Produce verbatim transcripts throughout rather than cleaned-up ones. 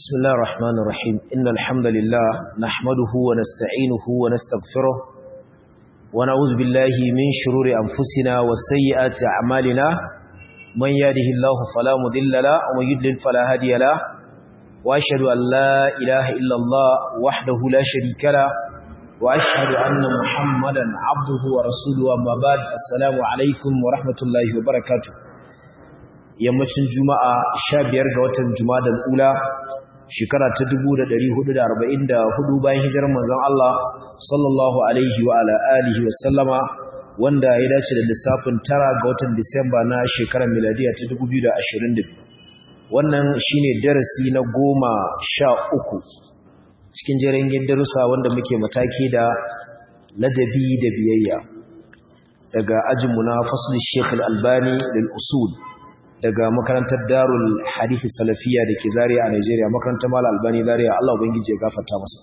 بسم الله الرحمن الرحيم إن الحمد لله نحمده ونستعينه ونستغفره ونعوذ بالله من شرور أنفسنا وسيئات أعمالنا من يهده الله فلا مضل له ومن يضلل فلا هادي له وأشهد أن لا إله إلا الله وحده لا شريك له وأشهد أن محمدا عبده ورسوله أما بعد السلام عليكم ورحمة الله وبركاته yammacin juma'a sha biyar ga watan jumadal ula shekara ta dubu da ɗari hudu da arba'in da hudu bayan hijirar manzon Allah sallallahu alaihi wa ala alihi wa sallama wanda ya dace da lissafin tara ga watan Disamba na shekarar miladiya ta dubu biyu da ashirin da biyu wannan shine darasi na goma sha uku cikin jerin darussa wanda muke mataki da ladabi da biyayya daga ajinmu na fasl Sheikh Al-Albani lil usul daga makarantar Darul Hadith Salafiyya da ke Zaria a Nigeria, makarantar Mal Albani Zaria, Allah ubangiji ya gafarta masa.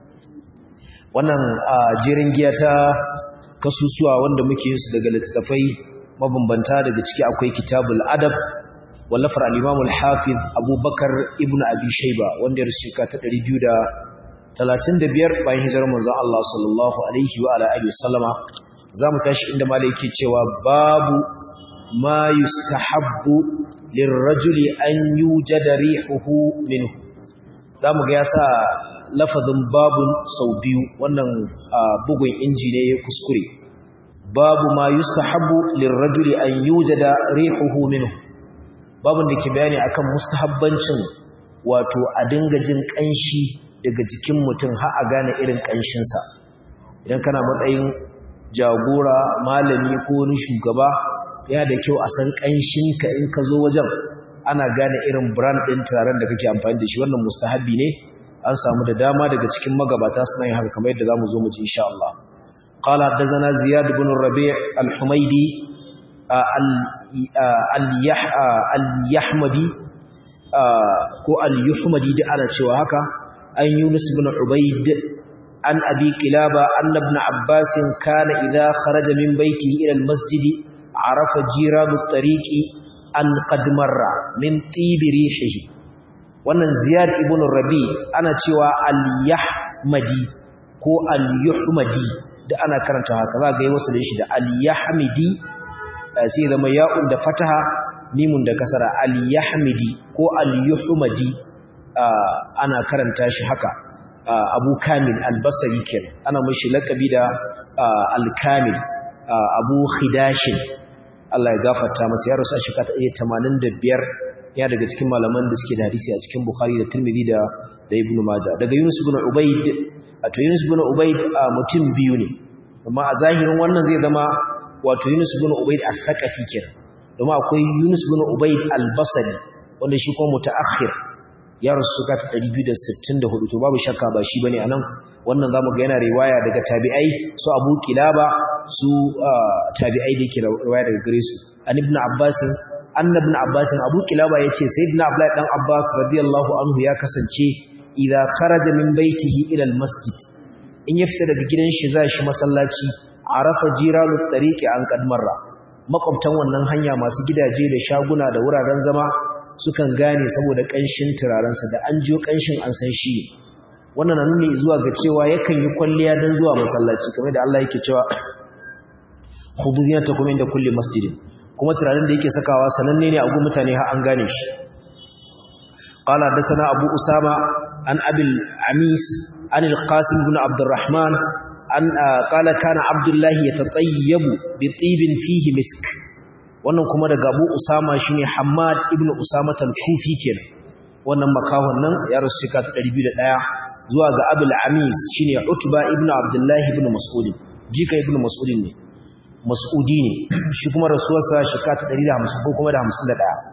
Wannan jerin giya ta kasusuwa wanda muke yin su daga littattafai mabambanta, daga ciki akwai Kitabul Adab wallafar al-Imam al-Hafiz Abubakar ibn Abi Shayba wanda ya rubuta ta ɗari biyu da talatin da biyar bayan hijirar manzon Allah sallallahu alaihi wa ala alihi wasallama. Zamu tashi inda malai yake cewa babu ما يستحب للرجل أن يوجد ريحه منه. zamu ga yasa lafazin babun sau biyu, wannan bugun inji ne ya kuskure. Babu ma yustahabbu lirrajuli an yujada rihuhu minhu, babun da ke bayani akan mustahabbancin wato a dinga jin kanshi daga jikin mutum har a gane irin kanshin sa. Idan kana matsayin jagora, malami ko wani shugaba, ya da kyau a san ƙanshinka in ka zo wajen, ana gane irin brand ɗin turaren da kake amfani da shi. Wannan mustahabi ne, an samu da dama daga cikin magabata suna yin haka kamar yadda zamu zo mu ji insha Allah. Qala hadathana Ziyad ibn Rabi' al-Humaydi al-Yahmadi ko al-Yuhmadi da ana cewa haka, an Yunus ibn Ubayd an Abi Qilaba anna ibn Abbas kana idha kharaja min baytihi ila al-masjid عرف جيران الطريق أن قد مر من طيب ريحه. wannan Ziyad ibn Rabi ana cewa al-Yahmadi ko al-Yuhmadi da ana karanta haka, za ga yi wasu da shi da al-Yahmidi sai zama ya'un da fataha mimun da kasara, al-Yahmidi ko al-Yuhmadi ana karanta shi haka. Abu Kamil al-Basri kenan ana mishi lakabi da al-Kamil, Abu Khidashin, Allah ya gafarta masa, ya rasu a shekara ta tamanin da biyar, ya daga cikin malaman da suke da hadisi a cikin Bukhari da Tirmidhi da da Ibn Majah. Daga Yunus ibn Ubayd, wato Yunus ibn Ubayd mutum biyu ne, amma a zahirin wannan zai zama wato Yunus ibn Ubayd al-Thaqafi kenan, domin akwai Yunus ibn Ubayd al-Basri wanda shi kuma mutaakhir, ya rasu shekara ta ɗari biyu da sittin da hudu, to babu shakka ba shi bane anan. Wannan zamu ga yana riwaya daga tabi'ai su Abu Qilaba, su tabi'ai da yake riwaya daga gare su. An ibn Abbas, anna ibn Abbas, Abu Qilaba yace sayyidina Abdullah dan Abbas radiyallahu anhu ya kasance idza kharaja min baitihi ila al-masjid, in ya fita daga gidan shi zai shi masallaci, arafa jiranut tariqi an qad marra, makwabtan wannan hanya masu gidaje da shaguna da wuraren zama sukan gane saboda kanshin turarensa, da an jiyo kanshin an san shi. Wannan na nuni zuwa ga cewa yakan yi kwalliya dan zuwa masallaci, kamar da Allah yake cewa khudhu zinatakum inda kulli masjidin, kuma turaren da yake sakawa sananne ne a gun mutane har an gane shi. Qala hadathana Abu Usama an Abil Amis an al-Qasim ibn Abdurrahman an qala kana Abdullah yatatayyabu bi tibin fihi misk. Wannan kuma daga Abu Usama shine Hammad ibn Usama al-Kufi kenan, wannan makahon nan ya rasu shekara ta ɗari biyu da ɗaya. Zuwa ga Abul Amis shine Utba ibn Abdullah ibn Mas'ud, jika ibn Mas'ud ne, Mas'udi ne shi, kuma rasuwarsa shekara ta ɗari da hamsin ko kuma da hamsin da ɗaya.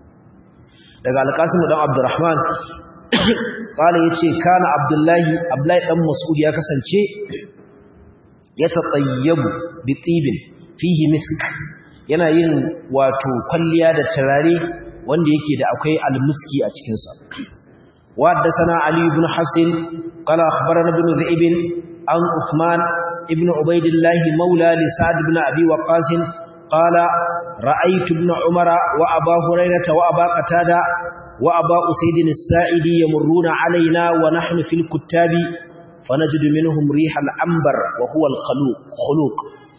Daga Al-Qasim dan Abdurrahman kala yace kana Abdullahi Abdullahi dan Mas'ud ya kasance ya tatayyabu bi tibin fihi misk, yana yin wato kwalliya da turare wanda yake da akwai almuski a cikin sa. Wa haddathana Ali ibn Hasan qala akhbarana ibn Zaib an Uthman ibn Ubaydillah mawla li Sa'd ibn Abi Waqqas qala ra'aytu ibn umara wa aba hurairah wa aba qatada wa aba usayd as-sa'idi yamurruna alaina wa nahnu fil kuttabi fanajidu minhum riha al-anbar wa huwa al-khuluq khuluq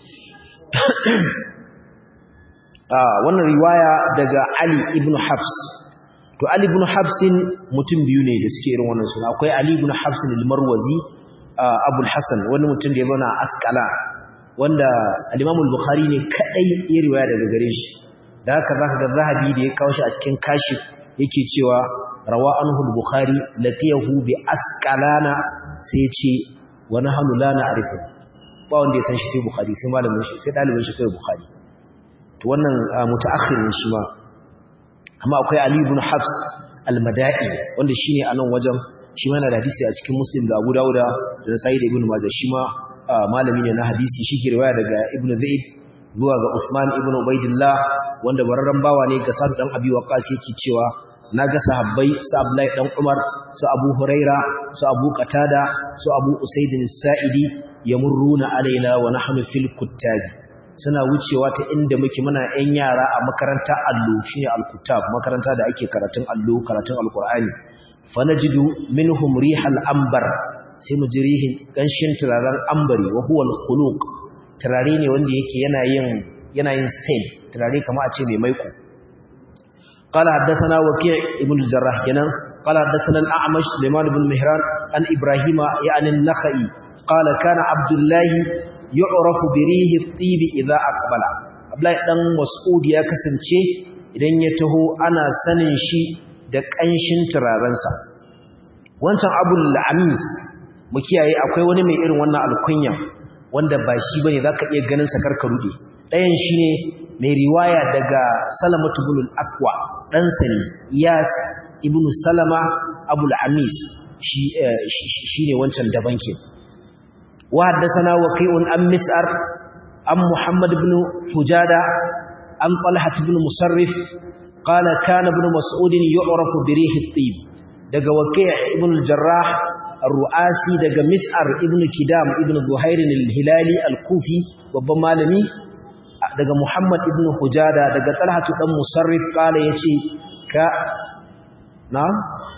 ah wannan riwaya daga Ali ibn Hafs. To Ali ibn Hafsin mutum biyu ne da suke irin wannan suna. Akwai Ali ibn Hafsin al-Marwazi Abu al-Hasan, wani mutum da ya zauna a Asqala, wanda al-Imam al-Bukhari ne kadai ya riwaya daga gare shi. Da haka zaka ga Zahabi da ya kawo shi a cikin Kashif yake cewa rawa anhu al-Bukhari latiyahu bi Asqalana, sai ya ce wa nahnu la na'rifu. Ba wanda ya san shi sai Bukhari, sai malamin shi, sai dalibin shi kai Bukhari. To wannan mutaakhirin shi ma. Amma akwai Ali ibn Hafs al-Mada'i wanda shine a nan wajen, shi ma yana da hadisi a cikin Muslim da Abu Dawud da Sa'id ibn Majah. Shi ma malami ne na hadisi, shi ke riwaya daga Ibn Zaid zuwa ga Uthman ibn Ubaidillah, wanda bararran bawa ne ga Sa'd dan Abi Waqqas, yake cewa naga sahabbai su Abdullahi dan Umar, su Abu Huraira, su Abu Qatada, su Abu Usayd as-Sa'idi yamurruna alaina wa nahnu fil kuttabi, suna wucewa ta inda muke muna ƴan yara a makaranta allo, shine al-kuttab, makaranta da ake karatun allo, karatun alqur'ani. fanajidu minhum rihal ambar, sai mu ji rihin kanshin turaren ambari, wa huwa al-khuluq, turare ne wanda yake yana yin yana yin stain, turare kamar a ce mai maiko. qala haddathana waki' ibn al-jarrah kenan qala haddathana al-a'mash liman ibn mihran an ibrahima ya'ni an-nakhai qala kana abdullah yu'rafu bi rihi at-tib idha aqbala. Abdullahi dan Mas'ud ya kasance idan ya taho ana sanin shi da kanshin turarensa. Wancan Abul Amis mu kiyaye, akwai wani mai irin wannan alkunya wanda ba shi bane zaka iya ganin sa karka rude. Dayan shine mai riwaya daga Salamatu ibn al-Aqwa, dan sani Iyas ibn Salama Abul Amis, shi shine wancan daban ke. وحدثنا وكيع عن مسعر عن محمد بن حجادة عن طلحة بن مصرف قال كان ابن مسعود يعرف بريح الطيب. دقى وكيع ابن الجراح الرؤاسي دقى مسعر ابن كدام ابن ظهير الهلالي الكوفي وبمالني دقى محمد ابن حجادة دقى طلحة بن مصرف قال يتي ك نعم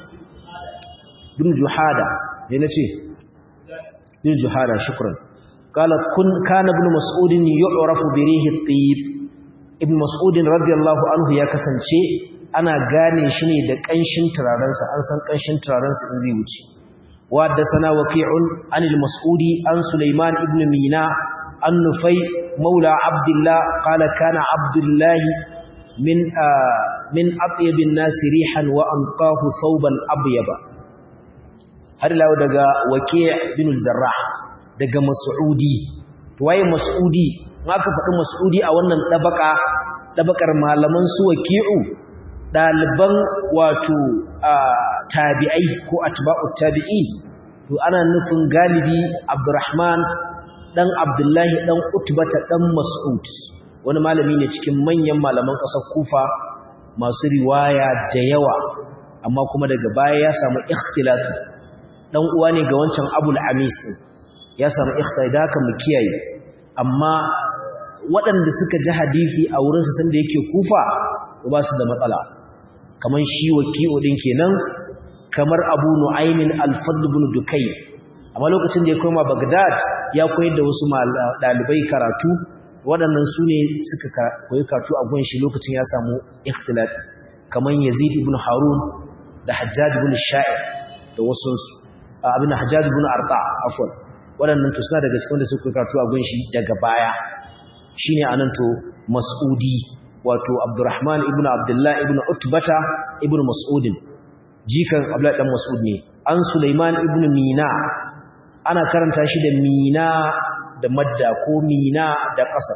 بن جحادة ينتي bin juhada shukran qala kun kana ibn mas'ud yu'rafu bi rihi at-tib. Ibn Mas'ud radiyallahu anhu ya kasance ana gane shi ne da kanshin turaren sa, an san kanshin turaren sa in zai wuce. Wa haddathana waqi'un an al-mas'udi an Sulaiman ibn Mina an Nufay maula Abdullah qala kana Abdullah min min atyab an-nas rihan wa anqahu thawban abyaba. Har lawo daga Waki' bin al-Jarrah daga Mas'udi. To waye Mas'udi? Maka faɗi Mas'udi a wannan dabaka, dabakar malaman su Waki'u, daliban wato tabi'ai ko atba'ut tabi'i. To ana nufin galibi Abdurrahman dan Abdullahi dan Utbata dan Mas'ud, wani malami ne cikin manyan malaman ƙasar Kufa masu riwaya da yawa, amma kuma daga baya ya samu ikhtilatu. Dan uwa ne ga wancan Abul Amis din, ya samu ikhtida kan mu kiyaye. Amma waɗanda suka ji hadisi a wurin sa sanda yake Kufa ba su da matsala, kaman shi Waki'u din kenan, kamar Abu Nu'aym al-Fadl ibn Dukay. Amma lokacin da ya koma Baghdad ya koyar da wasu dalibai karatu, waɗannan su ne suka koyi karatu a gun shi lokacin ya samu ikhtilati, kaman Yazid ibn Harun da Hajjaj ibn Sha'ir da wasu abin Hajjaj ibn Arta afwan, waɗannan to suna daga cikin da suka karatu a gunshi daga baya. Shine anan to Mas'udi, wato Abdurrahman ibn Abdullah ibn Utbata ibn Mas'ud, jikan Abdullah dan Mas'ud ne. An Sulaiman ibn Mina, ana karanta shi da Mina da madda ko Mina da qasar.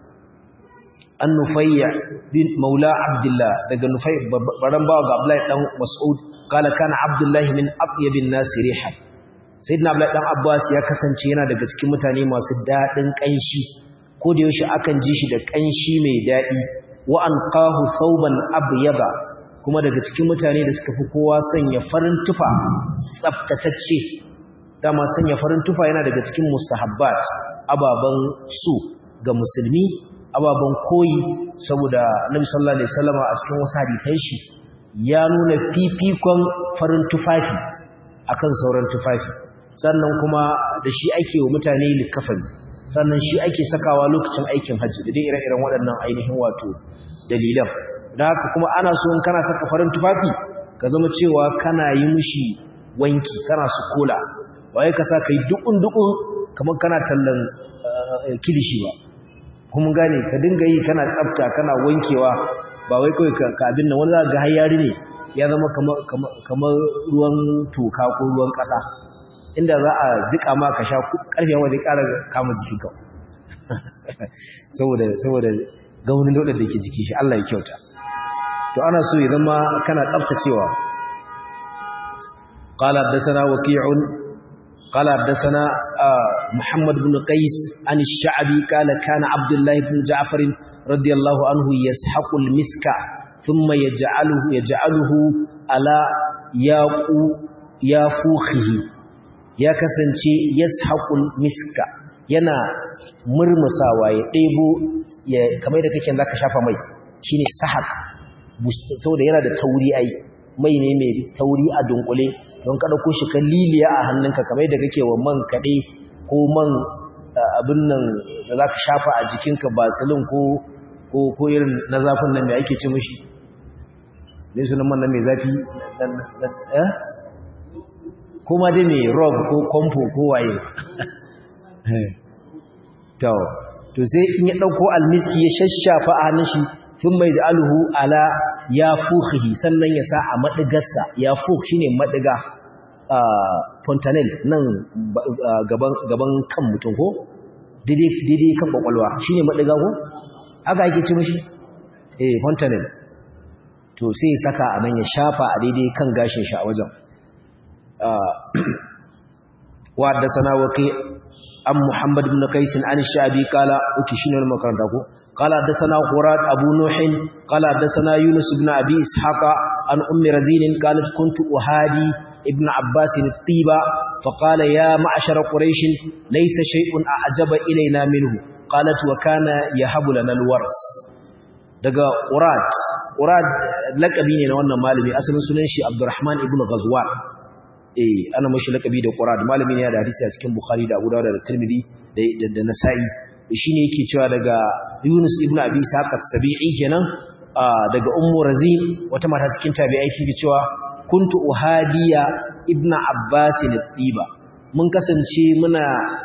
An Nufayya bin Maula Abdullah, daga Nufay baran bawa ga Abdullah dan Mas'ud, قال كان عبد الله من أطيب الناس ريحا. سيدنا عبد الله بن عباس ya kasance yana daga cikin mutane masu dadin kanshi, ko da yaushe akan ji shi da kanshi mai dadi. Wa anqahu thawban abyada, kuma daga cikin mutane da suka fi kowa sanya farin tufa tsaftatacce. Dama sanya farin tufa yana daga cikin mustahabbat, ababan su ga musulmi ababan koyi saboda Annabi sallallahu alaihi wasallam a cikin wasu hadisan shi ya nuna fifikon farin tufafi akan sauran tufafi sannan kuma da shi ake wa mutane likafani sannan shi ake sakawa lokacin aikin hajji da dai ire-iren waɗannan ainihin wato dalilan da haka kuma ana so in kana saka farin tufafi ka zama cewa kana yi mishi wanki kana su kola ba wai ka sa kai dukun dukun kamar kana tallan kilishi ba kuma gane ka dinga yi kana tsafta kana wankewa ba wai kawai ka abin nan wani za ga har yari ne ya zama kamar ruwan toka ko ruwan ƙasa inda za a jika ma ka sha karfe wanda zai ƙara kama jikinka saboda saboda gaunin daudar da ke jiki shi Allah ya kyauta to ana so ya zama kana tsaftacewa qala hadathana waqi'un qala hadathana muhammad ibn qais an ash-sha'bi qala kana abdullah ibn ja'far radiyallahu anhu yashaqu al-miska thumma yaj'aluhu yaj'aluhu ala yaqu yafukhihi ya kasance yashaqul miska yana murmusawa ya debo ya kamar da kake zaka shafa mai shine sahaq saboda yana da tauri ai mai ne mai tauri a dunkule don ka dauko shi kan liliya a hannunka kamar da kake wa man kade ko man abin nan da zaka shafa a jikinka basilin ko ko ko irin na zafin nan da ake ci mishi ne sunan man nan mai zafi eh kuma dai mai rob ko kompo ko waye to to sai in ya dauko almiski ya shashafa a hannun shi sun mai ja'aluhu ala yafukhihi sannan ya sa a madigarsa yafukh shine madiga fontanel nan gaban gaban kan mutum ko dide dide kan kwakwalwa shine madiga ko haka yake ci mishi eh fontanel to sai saka a nan ya shafa a daidai kan gashin shi a wajen وحدثنا وكيع عن محمد بن قيس عن الشعبي قال وكشين المكرندكو قال حدثنا خراد ابو نوح قال حدثنا يونس بن ابي اسحاق عن ام رزين قالت كنت اهادي ابن عباس الطيبه فقال يا معشر قريش ليس شيء اعجب الينا منه قالت وكان يهب لنا الورث daga urad urad lakabi ne na wannan malami asalin sunan shi Abdurrahman ibn Ghazwan eh ana mashi lakabi da Qur'an malami ne da hadisi a cikin Bukhari da Abu Dawud da Tirmidhi da da Nasa'i shine yake cewa daga Yunus ibn Abi Ishaq as-Sabi'i kenan daga Ummu Razin wata mata cikin tabi'ai yake cewa kuntu uhadiya ibn Abbas al-Tiba mun kasance muna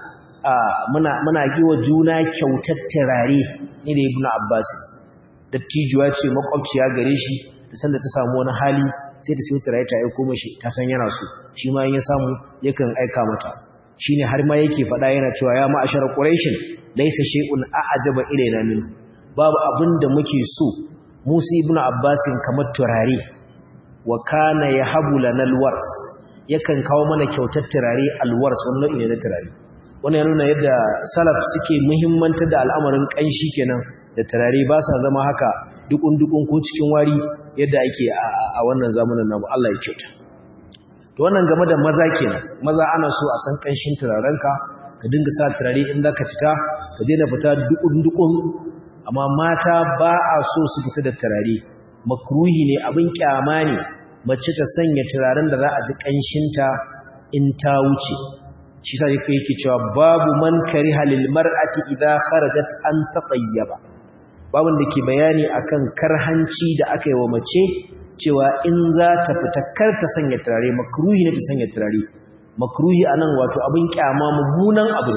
muna muna giwa juna kyautar turare ne da ibn Abbas dattijuwa ce makwabciya gare shi da sanda ta samu wani hali sai ta siyo turare ta aiko mashi ta san yana so shi ma in ya samu yakan aika mata shine har ma yake faɗa yana cewa ya ma'ashar quraish laysa shay'un a'jaba ilayna min babu abinda muke so Musa ibn Abbas kamar turare wa kana yahabu lana alwars yakan kawo mana kyautar turare alwars wannan ne na turare wannan yana nuna yadda salaf suke muhimmantar da al'amarin kanshi kenan da turare ba sa zama haka dukun dukun ko cikin wari yadda ake a wannan zamanin namu Allah ya kyauta to wannan game da maza kenan maza ana so a san kanshin turarenka ka dinga sa turare in zaka fita ka daina fita dukun dukun amma mata ba a so su fita da turare makruhi ne abin kyama ne mace ta sanya turaren da za a ji kanshinta in ta wuce shi sai yake cewa babu man kariha lil mar'ati idha kharajat an tatayyaba babin da ke bayani akan karhanci da aka yi wa mace cewa in za ta fita kar ta sanya turare makruhi ne ta sanya turare makruhi anan wato abin kyama mummunan abu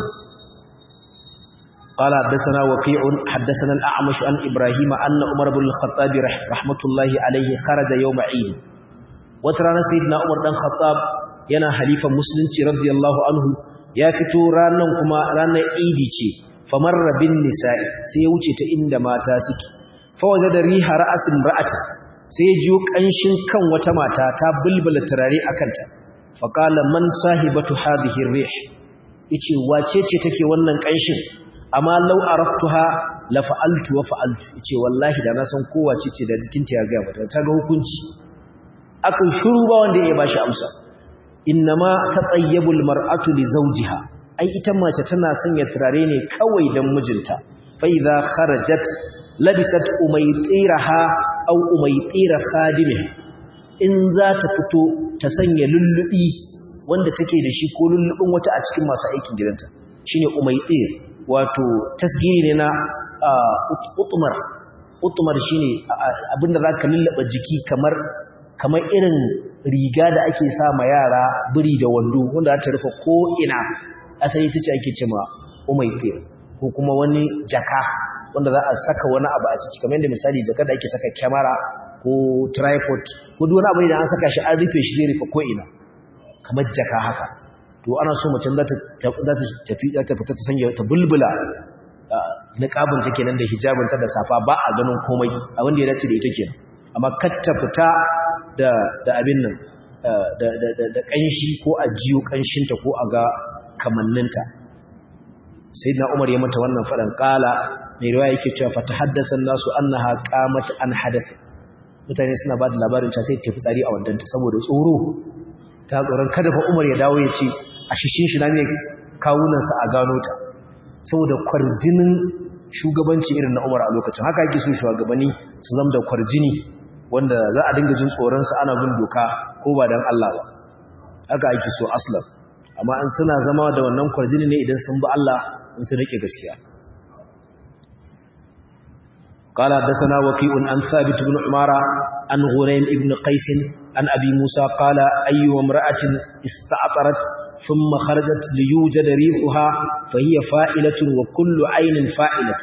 قال حدثنا وكيع حدثنا الأعمش عن إبراهيم أن عمر بن الخطاب رحمة الله عليه خرج يوم عيد وترانا سيدنا عمر بن الخطاب ينا حليفة مسلم رضي الله عنه يا فتو رانا كما رانا عيدي ce famar bin nisa'i sai ya wuce ta inda mata suke fa waje da riha ra'asin ra'ati sai ya jiyo kanshin kan wata mata ta bulbula turare akanta fa qala man sahibatu hadhihi ar-rih yace wace ce take wannan kanshin amma law araftuha la fa'altu wa fa'altu yace wallahi da na san ko wace ce da jikinta ya ga mata ta ga hukunci akan shiru ba wanda ya bashi amsa innama tatayyabul mar'atu li zawjiha ai ita mace tana sanya turare ne kawai dan mijinta fa idha kharajat labisat umaytiraha aw umaytira khadimiha in za ta fito ta sanya lullubi wanda take da shi ko lullubin wata a cikin masu aikin gidanta shine umaytir wato tasgiri ne na utmar utmar shine abinda zaka lullaba jiki kamar kamar irin riga da ake sa ma yara biri da wando wanda za ta rufe ko ina asali tace ake cewa umaytir ko kuma wani jaka wanda za a saka wani abu a ciki kamar yadda misali jaka da ake saka kyamara ko tripod ko duk wani abu da an saka shi an rufe shi zai rufe ko ina kamar jaka haka to ana so mutum za ta tafi za ta fita ta sanya ta bulbula niqabin take nan da hijabin ta da safa ba a ganin komai abin da ya dace da ita kenan amma kar ta fita da da abin nan da da da kanshi ko a jiyo kanshin ta ko a ga kamanninta sayyidina Umar ya mata wannan fadan kala mai riwaya yake cewa fa tahaddasa nasu annaha qamat an hadath mutane suna ba da labarin ta sai ta fitsari a wandanta saboda tsoro ta tsoron kada fa Umar ya dawo ya ce a shishin shi na ne kawunan sa a gano ta saboda kwarjinin shugabanci irin na Umar a lokacin haka yake so shugabanni su zama da kwarjini wanda za a dinga jin tsoron sa ana bin doka ko ba dan Allah ba haka yake so aslan amma an suna zama da wannan kwarjini ne idan sun bi Allah in su rike gaskiya قال حدثنا وكيع عن ثابت بن عمارة عن غريم بن قيس عن أبي موسى قال أي امرأة استعطرت ثم خرجت ليوجد ريحها فهي فائلة وكل عين فائلة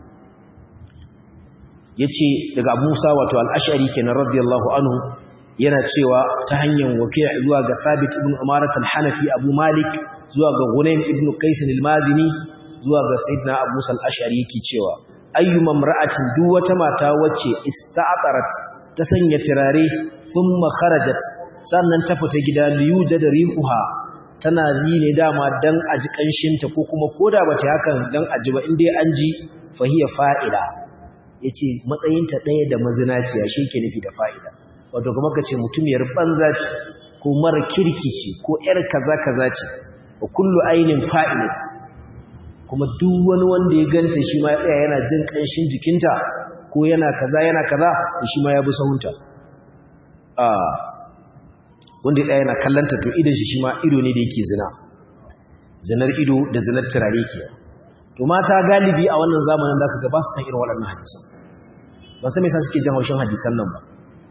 yace daga Abu Musa wato al-Ash'ari kenan radiyallahu anhu yana cewa ta hanyar Waki' zuwa ga Thabit ibn Umarah al-Hanafi Abu Malik zuwa ga Ghunaym ibn Qais al-Mazini zuwa ga Sayyidina Abu Musa al-Ash'ari yake cewa ayyuma imra'atin duk wata mata wacce ista'tarat ta sanya turare thumma kharajat sannan ta fita gida liyuja da rihuha tana yi ne dama dan aji kanshin ta ko kuma koda bata hakan dan aji ba inde an ji fahiya fa'ila yace matsayin ta daya da mazinaciya shi yake nufi da fa'ida wato kuma kace mutumiyar banza ce ko mara kirki ce ko yar kaza kaza ce wa kullu ainin fa'ilat kuma duk wani wanda ya ganta shi ma ya tsaya yana jin kanshin jikinta ko yana kaza yana kaza shi ma ya bi sahunta a wanda ya tsaya yana kallanta to idan shi shi ma ido ne da yake zina zinar ido da zinar turare ke to mata galibi a wannan zamanin zaka ga ba su san irin waɗannan hadisan ba sai me yasa suke jin haushin hadisan nan ba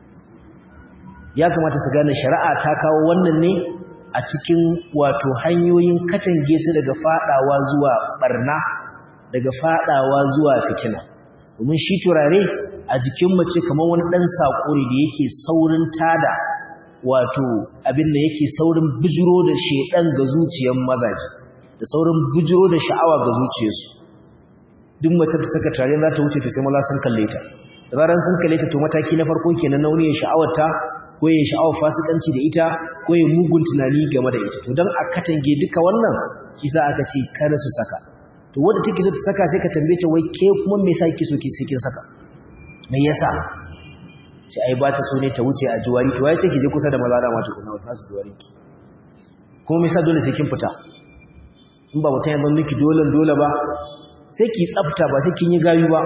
ya kamata su gane shari'a ta kawo wannan ne a cikin wato hanyoyin katange su daga fadawa zuwa barna daga fadawa zuwa fitina domin shi turare a jikin mace kamar wani dan sakuri da yake saurin tada wato abin da yake saurin bijiro da shedan ga zuciyar mazaji da saurin bijiro da sha'awa ga zuciyarsu duk mace ta saka turare za ta wuce ta sai maza sun kalle ta da zaran sun kalle ta to mataki na farko kenan nauni ya sha'awarta ko ya sha'awar fasikanci da ita ko ya mugun tunani game da ita to dan a katange duka wannan shi sa aka ce kada su saka to wanda take so ta saka sai ka tambaye ta wai ke kuma me yasa kike so ki sai kin saka me yasa sai ai ba ta so ne ta wuce a juwari to wai ce ki je kusa da maza da mata kuma wata su juwari ki kuma me yasa dole sai kin fita in ba mutum ya ban miki dole dole ba sai ki tsafta ba sai kin yi gayu ba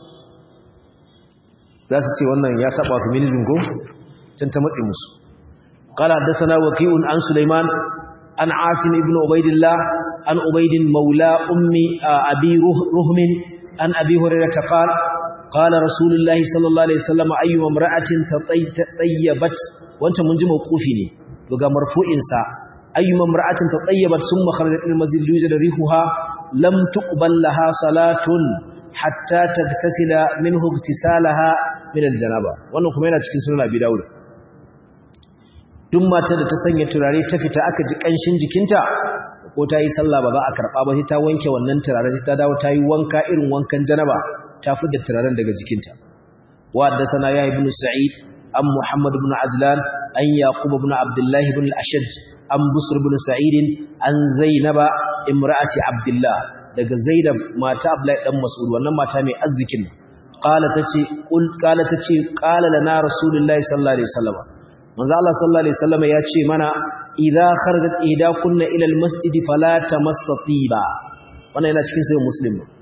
za su ce wannan ya saba feminism ko can ta matsi musu qala hadathana waqi'un an sulaiman an asim ibn ubaidillah an ubaidin maula ummi abi ruhmin an abi hurairah qala qala rasulullahi sallallahu alaihi wasallam ayyu imra'atin tatayyabat wanta mun ji mawqufi ne to ga marfu'in sa ayyu imra'atin tatayyabat thumma kharajat min masjid yujad rihuha lam tuqbal laha salatun hatta tagtasila minhu igtisalaha min aljanaba wannan kuma yana cikin sunan abi daud duk matar da ta sanya turare ta fita aka ji kanshin jikinta ko ta yi sallah ba za a karba ba sai ta wanke wannan turaren ta dawo ta yi wanka irin wankan janaba ta fidda turaren daga jikinta wa haddathana ya ibn sa'id am muhammad ibn azlan an yaqub ibn abdullah ibn al-ashaj am busr ibn sa'id an zainaba imra'ati abdullah daga zainab mata abdullah dan mas'ud wannan mata mai arzikin qala tace qul qala tace qala lana rasulullahi sallallahu alaihi wasallam manzo Allah sallallahu alaihi wasallam ya ce mana idza kharajat ihdakunna ila almasjid fala tamassa tiba wannan yana cikin sahih muslim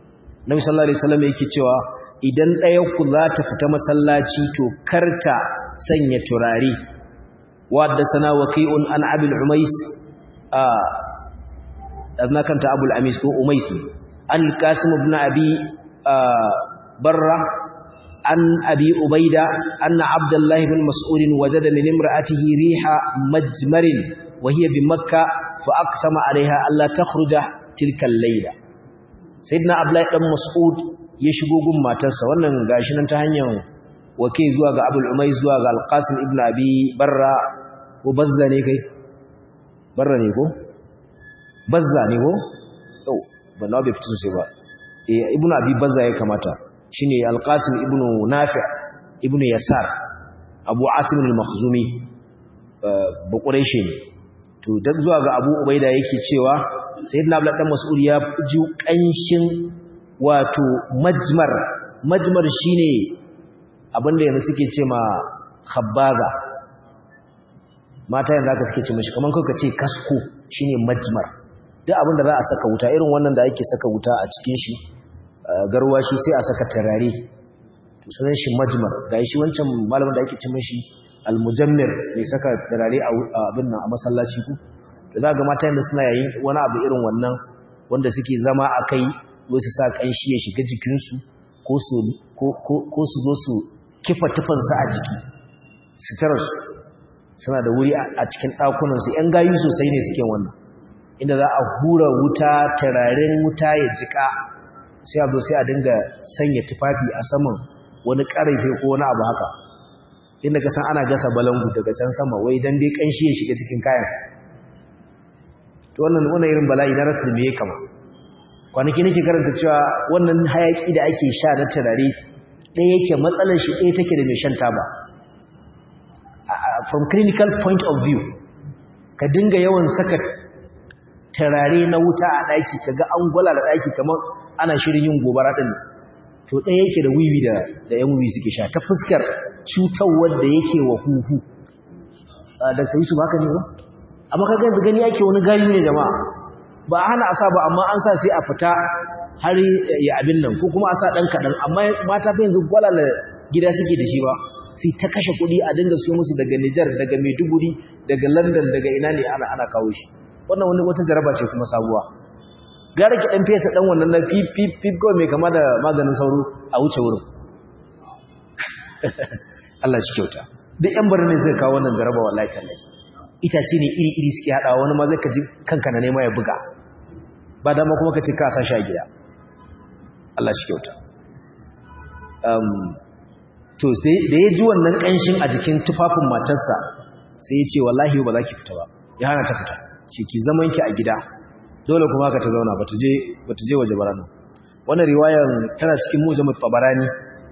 Nabi sallallahu alaihi wasallam yake cewa idan ɗaya ku za ta fita masallaci to karta sanya turare. wa haddathana waqi'un an abul umais a azna kanta abul amis ko umais an qasim ibn abi barra an abi ubaida anna abdullah ibn mas'ud wajada min imra'atihi riha majmarin wa hiya bi makkah fa aqsama 'alayha alla takhruja tilka al-layla. Sayyidina Abdullahi dan Mas'ud ya shigo gun matarsa, wannan gashi nan ta hanyar wake zuwa ga Abul Umay zuwa ga Al-Qasim ibn Abi Barra ko Bazza ne kai Barra ne ko Bazza ne ko to ban bai fito sai ba eh ibn Abi Bazza ya kamata shine Al-Qasim ibn Nafi' ibn Yasar Abu Asim al-Makhzumi ba Quraishi ne to dan zuwa ga Abu Ubaida yake cewa Sayyidina Abdullah dan Mas'ud ya ji kanshin wato majmar majmar shine abinda yanzu suke ce ma khabbaza mata yanzu aka suke ce mishi kaman kuka ce kasko shine majmar duk abinda za a saka wuta irin wannan da ake saka wuta a cikin shi garwashi sai a saka tarare to sunan shi majmar ga shi wancan malamin da ake ce mishi almujammir mai saka tarare a abin nan a masallaci ku da za ga mata yanda suna yayin wani abu irin wannan wanda suke zama a kai wasu sa kanshi ya shiga jikinsu ko su ko su zo su kifa tufansu a jiki sutararsu suna da wuri a cikin ɗakunansu ‘yan gayu sosai ne suke wannan inda za a hura wuta turaren wuta ya jika sai a zo sai a dinga sanya tufafi a saman wani ƙarfe ko wani abu haka inda ka san ana gasa balangu daga can sama wai dan dai kanshi ya shiga cikin kayan to wannan wannan irin bala'i na rasul me kama kwanaki nake karanta cewa wannan hayaki da ake sha na turare ɗaya yake matsalar shi ɗaya take da mai shan taba from clinical point of view ka dinga yawan saka turare na wuta a ɗaki kaga an gwala da ɗaki kamar ana shirin yin gobara ɗin to ɗaya yake da wiwi da da yan wiwi suke sha ta fuskar cutarwar da yake wa huhu da sai su baka ne ba amma kaga yanzu gani yake wani gari ne jama'a ba hana asa ba amma an sa sai a fita har ya abin nan ko kuma a sa dan kadan amma mata fa yanzu gwalala gida suke da shi ba sai ta kashe kuɗi a dinga siyo musu daga Niger daga Maiduguri daga London daga ina ne ana ana kawo shi wannan wani wata jaraba ce kuma sabuwa gara ki dan fesa dan wannan na pip pip pip go mai kama da maganin sauro a wuce wurin Allah shi kyauta duk yan barne sai kawo wannan jaraba wallahi tallahi itace ne iri iri suke hadawa wani ma zai ka ji kanka na nema ya buga ba dama kuma ka ce ka sa shi a gida Allah shi kyauta um to sai da ya ji wannan kanshin a jikin tufafin matarsa sai ya ce wallahi ba za ki fita ba ya hana ta fita ce ki zaman ki a gida dole kuma ka ta zauna bata je bata je waje barana wannan riwayar tana cikin mujam at-tabarani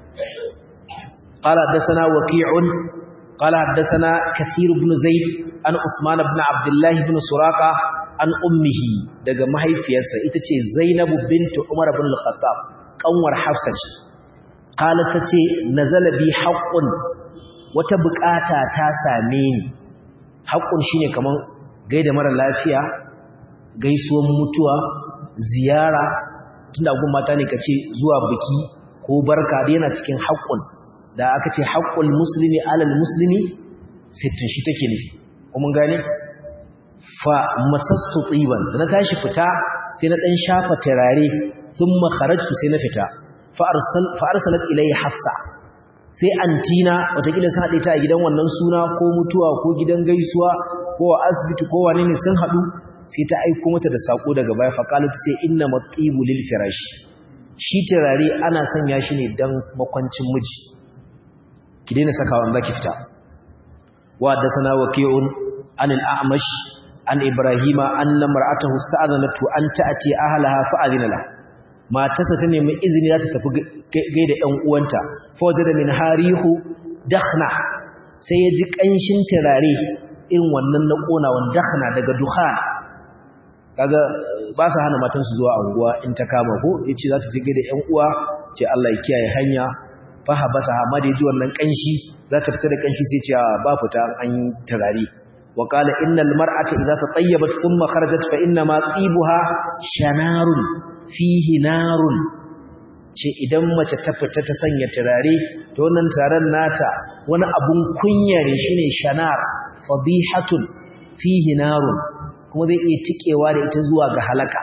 qala hadathana waqi'un qala hadathana kathir ibn zaid an usman ibn abdullah ibn suraqa an ummihi daga mahaifiyarsa ita ce zainab bint umar ibn al-khattab kanwar hafsa ce qala tace nazala bi haqqun wata bukata ta same ni haqqun shine kaman gaida mara lafiya gaisuwan mutuwa ziyara tunda gun mata ne kace zuwa biki ko barka da yana cikin haqqun da aka ce haqqul muslimi alal muslimi sittin shi take nufi kuma gane fa masastu tiban da na tashi fita sai na dan shafa turare thumma kharajtu sai na fita fa arsal fa arsalat ilayya hafsa sai antina watakila sun haɗe ta a gidan wannan suna ko mutuwa ko gidan gaisuwa ko asibiti ko wane ne sun haɗu sai ta aiko mata da sako daga baya faqalat ce inna matibu lil firash shi turare ana sanya shi ne dan makwancin miji ki daina sakawa an zaki fita wa hadathana waqi'un an al-a'mash an ibrahima anna mar'atahu ista'adhanatu an ta'ti ahlaha fa'adina laha matarsa ta nemi izini za ta tafi gaida ƴan uwanta fa wajada min harihu dakhna sai ya ji kanshin turare irin wannan na konawan dakhna daga dukhan kaga ba sa hana matan su zuwa anguwa in ta kama ko yace za ta je gaida ƴan uwa ce Allah ya kiyaye hanya fa habasa amma da yaji wannan kanshi za ta fita da kanshi sai ce ba fita an turare wa qala innal mar'ata idza tatayyabat thumma kharajat fa inna ma tibuha shanarun fihi narun ce idan mace ta fita ta sanya turare to wannan turaren nata wani abun kunya ne shine shanar fadihatun fihi narun kuma zai iya tikewa da ita zuwa ga halaka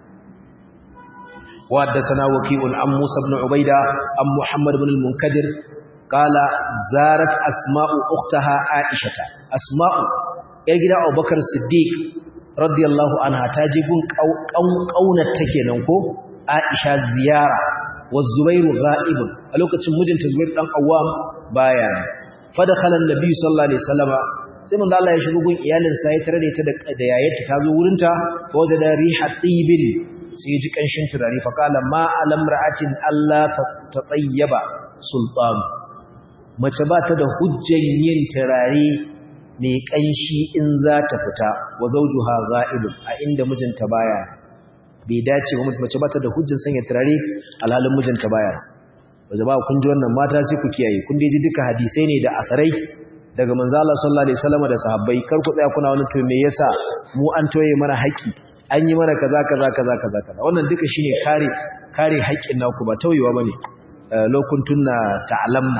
wa haddathana waqi'un an Musa ibn Ubaida an Muhammad ibn al-Munkadir qala zarat asma'u ukhtaha Aisha asma'u yar gida Abubakar Siddiq radiyallahu anha ta je gun kaunar ta kenan ko Aisha ziyara wa Zubairu ghaibun a lokacin mijinta Zubair dan Awwam baya fa dakhala an-nabi sallallahu alaihi wasallama sai manzo Allah ya shigo gun iyalinsa ya tare da ita da yayarta ta zo wurinta fa wajada riha tibin sai ya ji kanshin turare fa kala ma alam ra'atin Allah tatayyaba sultan mace ba ta da hujjar yin turare mai kanshi in za ta fita wa zawjuha ghaibun a inda mijinta baya bai dace ba mace ba ta da hujjar sanya turare alhalin mijinta baya waje ba kun ji wannan mata sai ku kiyaye kun dai ji duka hadisai ne da asarai daga manzo Allah sallallahu alaihi wasallam da sahabbai kar ku tsaya kuna wani to me yasa mu an toye mana haƙi an yi mana kaza kaza kaza kaza kaza wannan duka shine kare kare haƙin naku ba tauyewa bane lokuntunna ta'lamna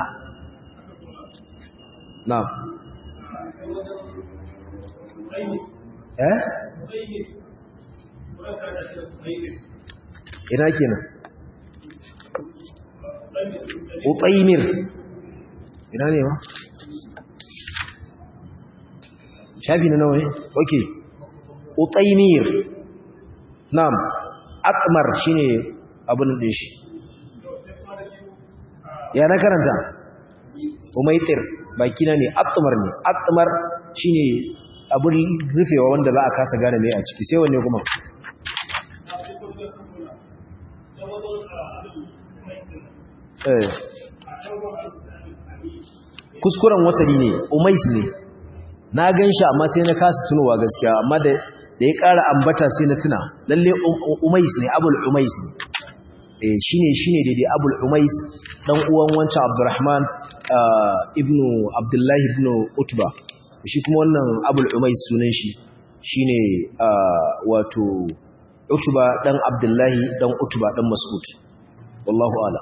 na'am eh ina kenan Utaymir ina ne ma shafi na nawa ne okay Utaymir na'am Atmar shine abun din shi ya na karanta Umaytir baki na ne Atmar ne Atmar shine abun rufewa wanda za a kasa gane mai a ciki sai wanne kuma eh kuskuren wasali ne Umais ne na ganshi amma sai na kasa tunowa gaskiya amma da da ya ƙara ambata sai na tuna lalle Umais ne Abul Umais ne eh shine shine daidai Abul Umais dan uwan wancan Abdurrahman ibn Abdullah ibn Utba shi kuma wannan Abul Umais sunan shi shine wato Utba dan Abdullah dan Utba dan Mas'ud wallahu a'lam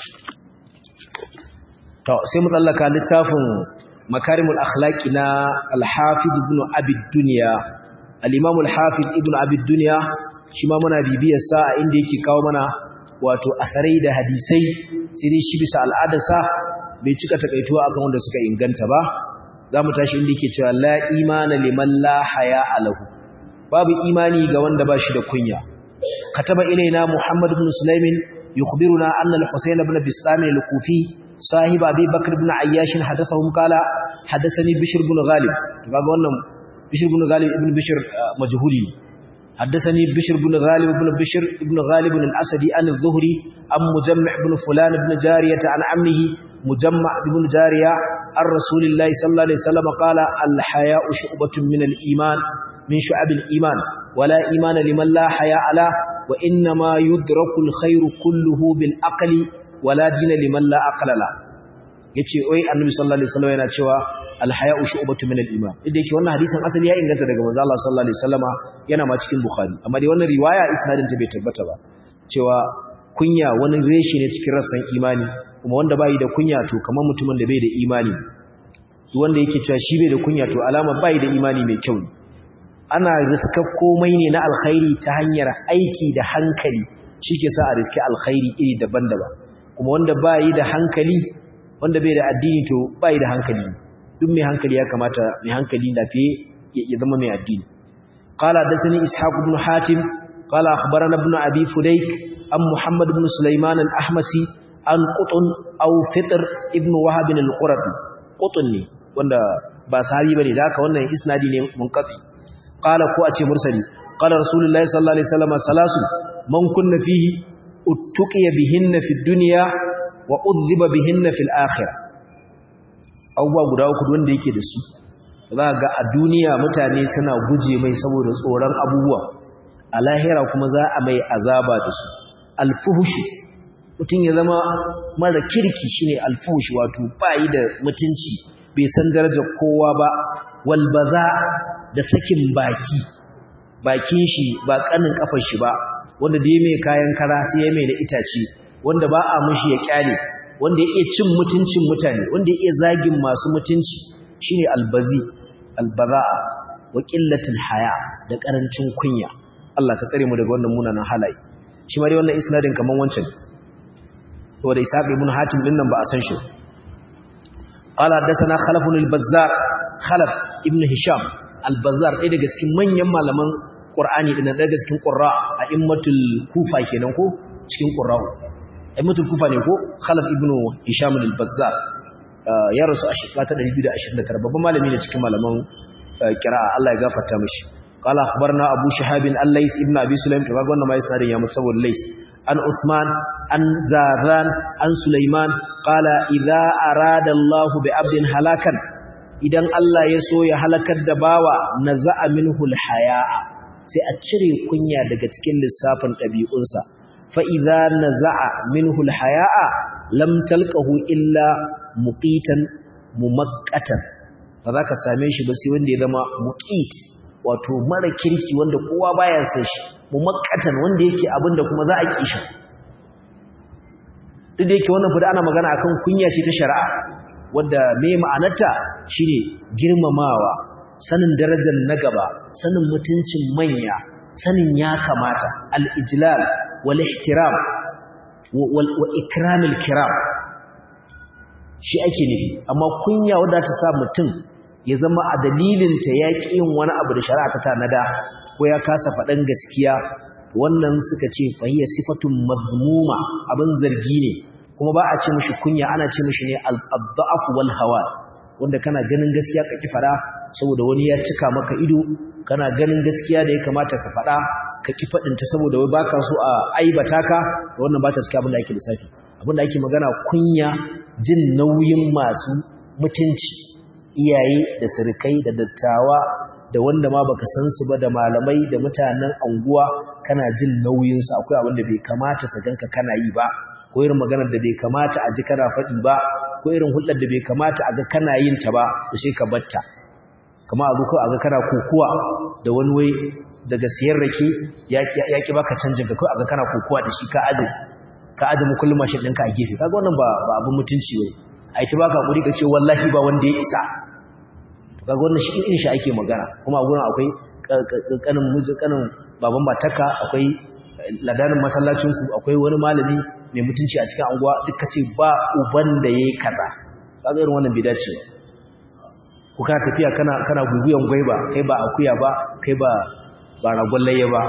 to sai mu tsallaka littafin makarimul akhlaqi na al-Hafiz ibn Abi Dunya al-Imam al-Hafiz ibn Abi Dunya shi ma muna bibiyar sa inda yake kawo mana wato asarai da hadisai sai dai shi bisa al'adarsa bai cika takaituwa akan wanda suka inganta ba zamu tashi inda yake cewa la imana liman la haya alahu babu imani ga wanda ba shi da kunya kataba ilaina Muhammad ibn Sulaimin yukhbiruna anna al-Husayn ibn Bistam al-Kufi صاحب أبي بكر بن عياش حدثهم قال حدثني بشر بن غالب تبقى wannan بشر بن غالب ابن بشر مجهولي حدثني بشر بن غالب ابن بشر ابن غالب الأسدي عن الظهري عن مجمع بن فلان بن جارية عن عمه مجمع بن جارية عن رسول الله صلى الله عليه وسلم قال الحياء شعبة من الإيمان من شعب الإيمان ولا إيمان لمن لا حياء له وإنما يدرك الخير كله بالعقل wala dina liman la aqla la yace oi annabi sallallahu alaihi wasallam yana cewa al-haya'u shu'batun min al-iman idan yake wannan hadisin asali ya inganta daga manzo Allah sallallahu alaihi wasallama yana ma cikin bukhari amma dai wannan riwaya isnadin ta bai tabbata ba cewa kunya wani reshi ne cikin rassan imani kuma wanda bai da kunya to kamar mutumin da bai da imani duk wanda yake cewa shi bai da kunya to alama bai da imani mai kyau ana riska komai ne na alkhairi ta hanyar aiki da hankali shike sa a riski alkhairi iri daban-daban kuma wanda bai da hankali wanda bai da addini to bai da hankali duk mai hankali ya kamata mai hankali lafiye ya zama mai addini qala dasani ishaq ibn hatim qala akhbarana ibn abi fudayk am muhammad ibn sulaiman al-ahmasi an qutun aw fitr ibn wahab al-qurabi qutun ne wanda ba sahabi bane da haka wannan isnadi ne munqati qala ko a ce mursali qala rasulullahi sallallahu alaihi wasallam salasu man kunna fihi uttuqiya bihinna fid dunya wa udhiba bihinna fil akhirah abubuwa guda uku wanda yake da su za ga a duniya mutane suna guje mai saboda tsoron abubuwa a lahira kuma za a mai azaba da su alfuhushi mutum ya zama mara kirki shine alfuhushi wato bai da mutunci bai san darajar kowa ba walbaza da sakin baki bakin shi ba kanin kafar shi ba wanda da ya mai kayan kara sai ya mai da itace wanda ba a mushi ya kyale wanda ya iya cin mutuncin mutane wanda ya iya zagin masu mutunci shine albazi albaza'a wa qillatul haya da karancin kunya Allah ka tsare mu daga wannan munanan halaye shi ma dai wannan isnadin kaman wancan wanda Ishaq ibn Hatim din nan ba a san shi qala hadathana Khalaf al-Bazzar Khalaf ibn Hisham al-Bazzar ɗaya daga cikin manyan malaman Qur'ani din daga cikin qurra a immatul Kufa kenan ko cikin qurra immatul Kufa ne ko Khalaf ibn Hisham al-Bazzar ya rasu a shekara ta ɗari biyu da ashirin da tara babban malami ne cikin malaman qira'a Allah ya gafarta mishi qala akhbarna Abu Shihab al-Lays ibn Abi Sulaim to kaga wannan mai sanadin ya mutu saboda Lays an Uthman an Zarran an Sulaiman qala idza arada Allah bi abdin halakan idan Allah ya so ya halakar da bawa naza'a minhu al-haya'a sai a cire kunya daga cikin lissafin dabi'unsa fa idza naza'a minhu al-haya'a lam talqahu illa muqitan mumaqqatan ba za ka same shi ba sai wanda ya zama muqit wato mara kirki wanda kowa baya san shi mumaqqatan wanda yake abinda kuma za a kishi duk da yake wannan fada ana magana akan kunya ce ta shari'a wanda me ma'anarta shine girmamawa sanin darajar na gaba sanin mutuncin manya sanin ya kamata al-ijlal wal ihtiram wal ikramil kiram shi ake nufi amma kunya wadda ta sa mutum ya zama a dalilinta ya ƙi yin wani abu da shari'a ta tanada ko ya kasa faɗan gaskiya wannan suka ce fahiyya sifatun mazmuma abin zargi ne kuma ba a ce mishi kunya ana ce mishi ne al-dha'af wal hawa wanda kana ganin gaskiya ka ki faɗa saboda wani ya cika maka ido kana ganin gaskiya da ya kamata ka faɗa ka ki faɗinta saboda wai baka so a aibata ka wannan ba ta cikin abin da ake lissafi abin da ake magana kunya jin nauyin masu mutunci iyaye da sirkai da dattawa da wanda ma baka san su ba da malamai da mutanen anguwa kana jin nauyin su akwai abin da bai kamata sa ganka kana yi ba ko irin maganar da bai kamata a ji kana faɗi ba ko irin hulɗar da bai kamata a ga kana yin ta ba to sai ka batta kama a zuka a ga kana kokuwa da wani wai daga siyar rake ya ki baka canjin ka ko a ga kana kokuwa da shi ka aje ka aje mukullin mashin ɗinka a gefe kaga wannan ba ba abin mutunci ne ai ta baka hakuri ka ce wallahi ba wanda ya isa kaga wannan shi irin shi ake magana kuma a gurin akwai kanin miji kanin baban mataka akwai ladanin masallacin ku akwai wani malami mai mutunci a cikin anguwa duk kace ba uban da yayi kaza kaga irin wannan bai dace ku ka tafiya kana kana guguyan gwaiba kai ba akuya ba kai ba ba ragon layya ba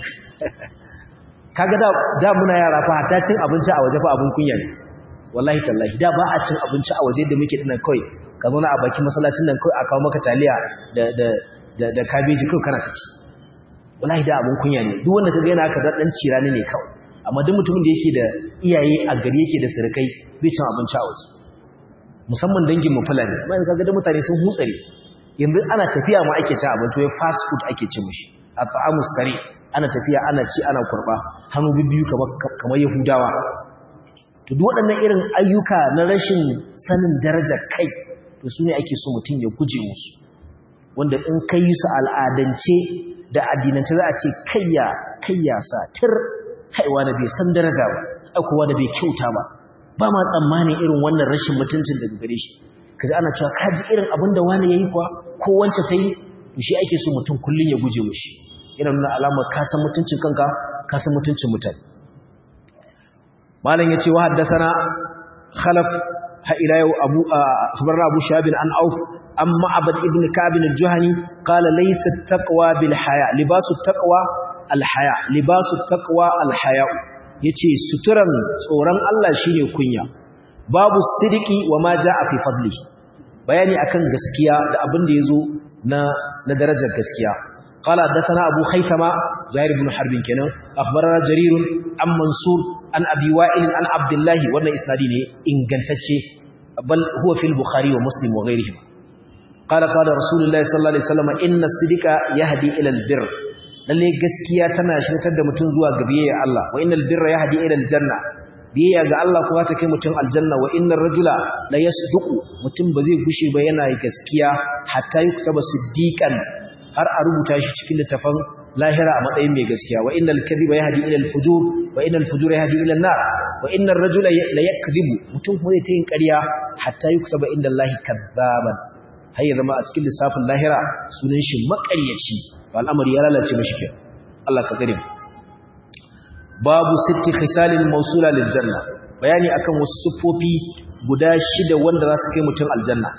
kaga da da muna yara fa hatta cin abinci a waje fa abun kunya ne wallahi tallahi da ba a cin abinci a waje da muke dinnan kai ka zo na a bakin masallacin nan kai a kawo maka taliya da da da, da kabeji kai kana ta ci wallahi da abun kunya ne duk wanda kaga yana haka dan cirani ne kawai amma duk mutumin da yake da iyaye a gari yake da sirkai bai cin abinci a waje musamman dangin mu fulani amma kaga da mutane sun hutsare yanzu ana tafiya ma ake ci abinci wai fast food ake ci mishi at'amus sari ana tafiya ana ci ana kurba hannu bibbiyu kamar kamar yahudawa to duk waɗannan irin ayyuka na rashin sanin darajar kai to su ne ake so mutum ya guje musu wanda in kai su al'adance da addinance za a ce kayya kayya sa tir haiwa da bai san daraja ba aikowa da bai kyauta ba ba ma tsammanin irin wannan rashin mutuncin daga gare shi kaji ana cewa kaji irin abin da wani yayi kuwa ko wance ta yi to shi ake so mutum kullun ya guje mushi yana nuna alamar ka san mutuncin kanka ka san mutuncin mutane malam yace wa haddathana khalaf ha ila yau abu akhbarna abu shahab an auf amma abad ibn ka'b al-juhani qala laysa at-taqwa bil haya libasu at-taqwa al-haya libasu at-taqwa al-haya yace suturan tsoron Allah shine kunya babu sidiki wa ma jaa fi fadli bayani akan gaskiya da abin da yazo na na darajar gaskiya قال حدثنا ابو خيثمه زهير بن حرب كنه اخبرنا جرير عن منصور عن ابي وائل عن عبد الله wannan isnadi ne ingantacce bal huwa fil bukhari wa muslim wa ghayrihim قال قال رسول الله صلى الله عليه وسلم ان الصدق يهدي الى البر lalle gaskiya tana shirtar da mutum zuwa ga biyayya Allah wa innal birra yahdi ila aljanna biyayya ga Allah kuma ta kai mutum aljanna wa innar rajula la yasduqu mutum ba zai gushe ba yana gaskiya hatta yuktaba siddiqan har a rubuta shi cikin littafin lahira a matsayin mai gaskiya wa innal kadhiba yahdi ila al-fujur wa innal fujura yahdi ila an-nar wa innar rajula la yakdhibu mutum kuma zai ta yin ƙarya hatta yuktaba inda Allah kadzaban har ya zama a cikin lissafin lahira sunan shi maƙaryaci ba al'amari ya lalace mashi ke Allah ka gare babu sitti khisalil mawsula lil janna bayani akan wasu sufofi guda shida wanda za su kai mutum aljanna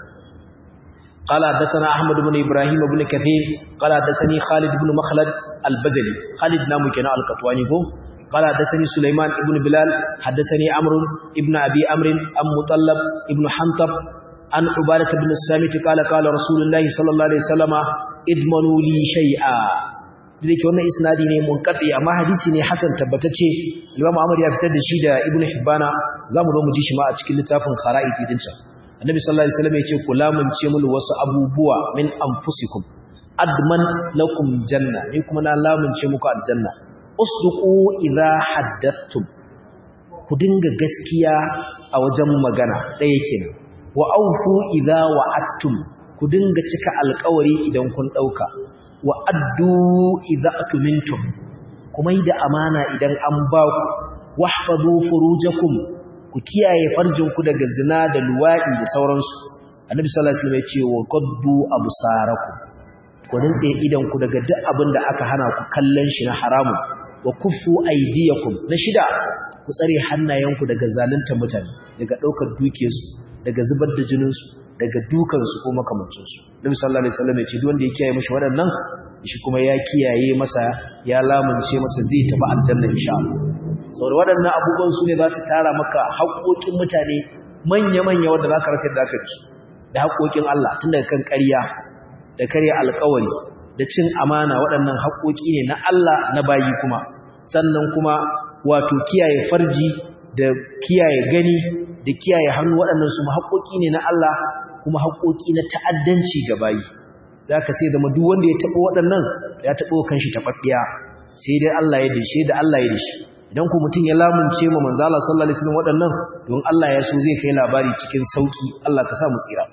قال حدثنا احمد بن ابراهيم بن كثير قال حدثني خالد بن مخلد البجلي خالد نامو كنا القطواني كو قال حدثني سليمان ابن بلال حدثني عمرو ابن ابي عمرو ام مطلب ابن حنطب عن عباده بن الصامت قال قال رسول الله صلى الله عليه وسلم ادمنوا لي شيئا dake wannan isnadi ne munqati amma hadisi ne hasan tabbatacce Imam Ahmad ya fitar da shi da Ibn Hibbana zamu zo mu ji shi ma a cikin littafin Khara'iti din can Annabi sallallahu alaihi wasallam ya ce ku lamunce mun wasu abubuwa min anfusikum adman lakum janna ni kuma na lamunce muku aljanna usduqu idha haddathtum ku dinga gaskiya a wajen magana daya kenan wa awfu idha wa'adtum ku dinga cika alƙawari idan kun dauka wa addu idha atmintum kuma da amana idan an ba ku wahfazu furujakum ku kiyaye farjinku daga zina da luwadi da sauransu annabi sallallahu alaihi wasallam ya ce wa qaddu absarakum ku rintse idan ku daga duk abin da aka hana ku kallon shi na haramun wa kuffu aydiyakum na shida ku tsare hannayenku daga zalunta mutane daga daukar dukiyarsu daga zubar da jininsu daga dukansu ko makamancinsu nabi sallallahu alaihi wasallam ya ce duk wanda ya kiyaye mishi waɗannan shi kuma ya kiyaye masa ya lamunce masa zai tafi aljanna insha Allah saboda waɗannan abubuwan su ne za su tara maka haƙoƙin mutane manya-manya wanda za ka rasa yadda aka ci da haƙoƙin Allah tun daga kan ƙarya da karya alƙawari da cin amana waɗannan haƙoƙi ne na Allah na bayi kuma sannan kuma wato kiyaye farji da kiyaye gani da kiyaye hannu waɗannan su haƙoƙi ne na Allah kuma haƙoƙi na ta'addanci ga bayi za ka sai zama duk wanda ya taɓo waɗannan ya taɓo kanshi taɓaɓɓiya sai dai Allah ya dace da Allah ya dace idan ku mutum ya lamunce ma manzo Allah sallallahu alaihi wasallam waɗannan don Allah ya so zai kai labari cikin sauki Allah ka sa mu tsira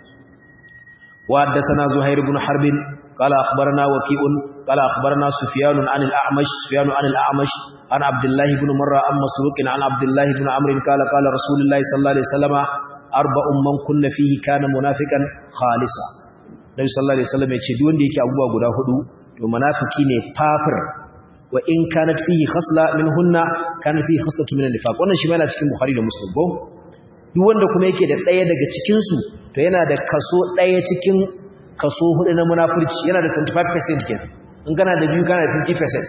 wa haddathana Zuhair ibn Harb qala akhbarana Waqi'un qala akhbarana Sufyan an al-A'mash Sufyan an al-A'mash an Abdullah ibn Marra an Masruq an Abdullah ibn Amr qala qala Rasulullah sallallahu alaihi wasallam arba'un man kunna fihi kana munafiqan khalisa Nabi sallallahu alaihi wasallam ya ce duk wanda yake abubuwa guda hudu to munafiki ne fafir wa in kanat fihi khasla minhunna kanat fihi khaslatu min an-nifaq wannan shi ma yana cikin Bukhari da Muslim ko duk wanda kuma yake da daya daga cikin su to yana da kaso daya cikin kaso hudu na munafurci yana da twenty-five percent kenan in kana da biyu kana da fifty percent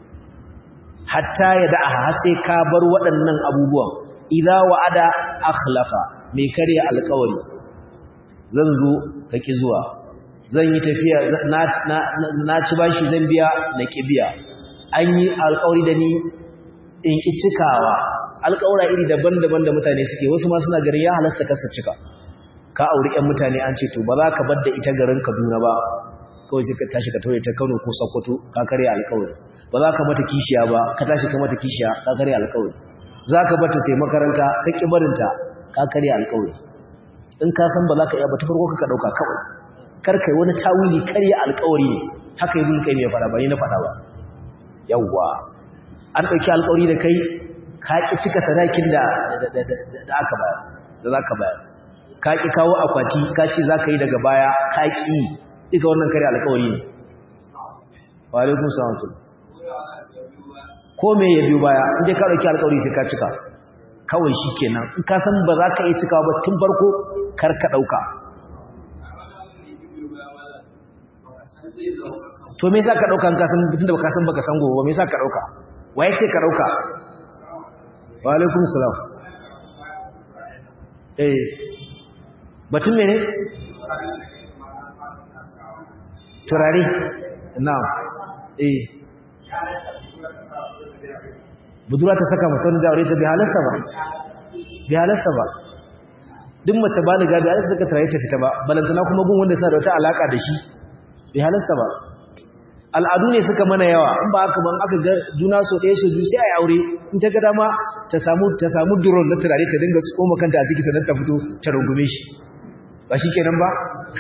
hatta ya da har sai ka bar waɗannan abubuwan idza wa'ada akhlafa mai kare alƙawari zan zo kake zuwa zan yi tafiya na na na ci bashi zan biya na ki biya an yi alƙawari da ni in ki cikawa alƙawura iri daban-daban da mutane suke wasu ma suna garin ya halasta kasa cika ka auri ƴan mutane an ce to ba za ka bar da ita garin Kaduna ba kawai sai ka tashi ka tauye ta Kano ko Sokoto ka karya alƙawari ba za ka mata kishiya ba ka tashi ka mata kishiya ka karya alƙawari za ka bar ta sai makaranta ka ki barinta ka karya alƙawari in ka san ba za ka iya ba ta farko ka dauka kawai kar kai wani tawili karya alƙawari ne haka ibn kai ne fara ba ni na fada ba yawwa an dauki alƙawari da kai ka ki cika sadakin da da aka bayar da zaka bayar ka ki kawo akwati ka ce zaka yi daga baya ka ki duka wannan kare alƙawari ne wa alaikum salam ko me ya biyo baya in dai ka dauki alƙawari sai ka cika kawai shikenan in ka san ba za ka yi cikawa ba tun farko kar ka dauka to me yasa ka dauka ka san tunda baka san baka san gobe me yasa ka dauka waye ce ka dauka wa alaikum salam eh batun mene turare na'am eh budura ta saka masa da aure ta bi halasta ba bi halasta ba duk mace ba da gabi halasta saka turare ta fita ba balantana kuma gun wanda sa da wata alaka da shi bi halasta ba al'adu ne suka mana yawa in ba haka ban aka ga juna so ɗaya shi sai ai aure in ta ga dama ta samu ta samu duron na turare ta dinga tsoma kanta a ciki sannan ta fito ta rungume shi ba shikenan ba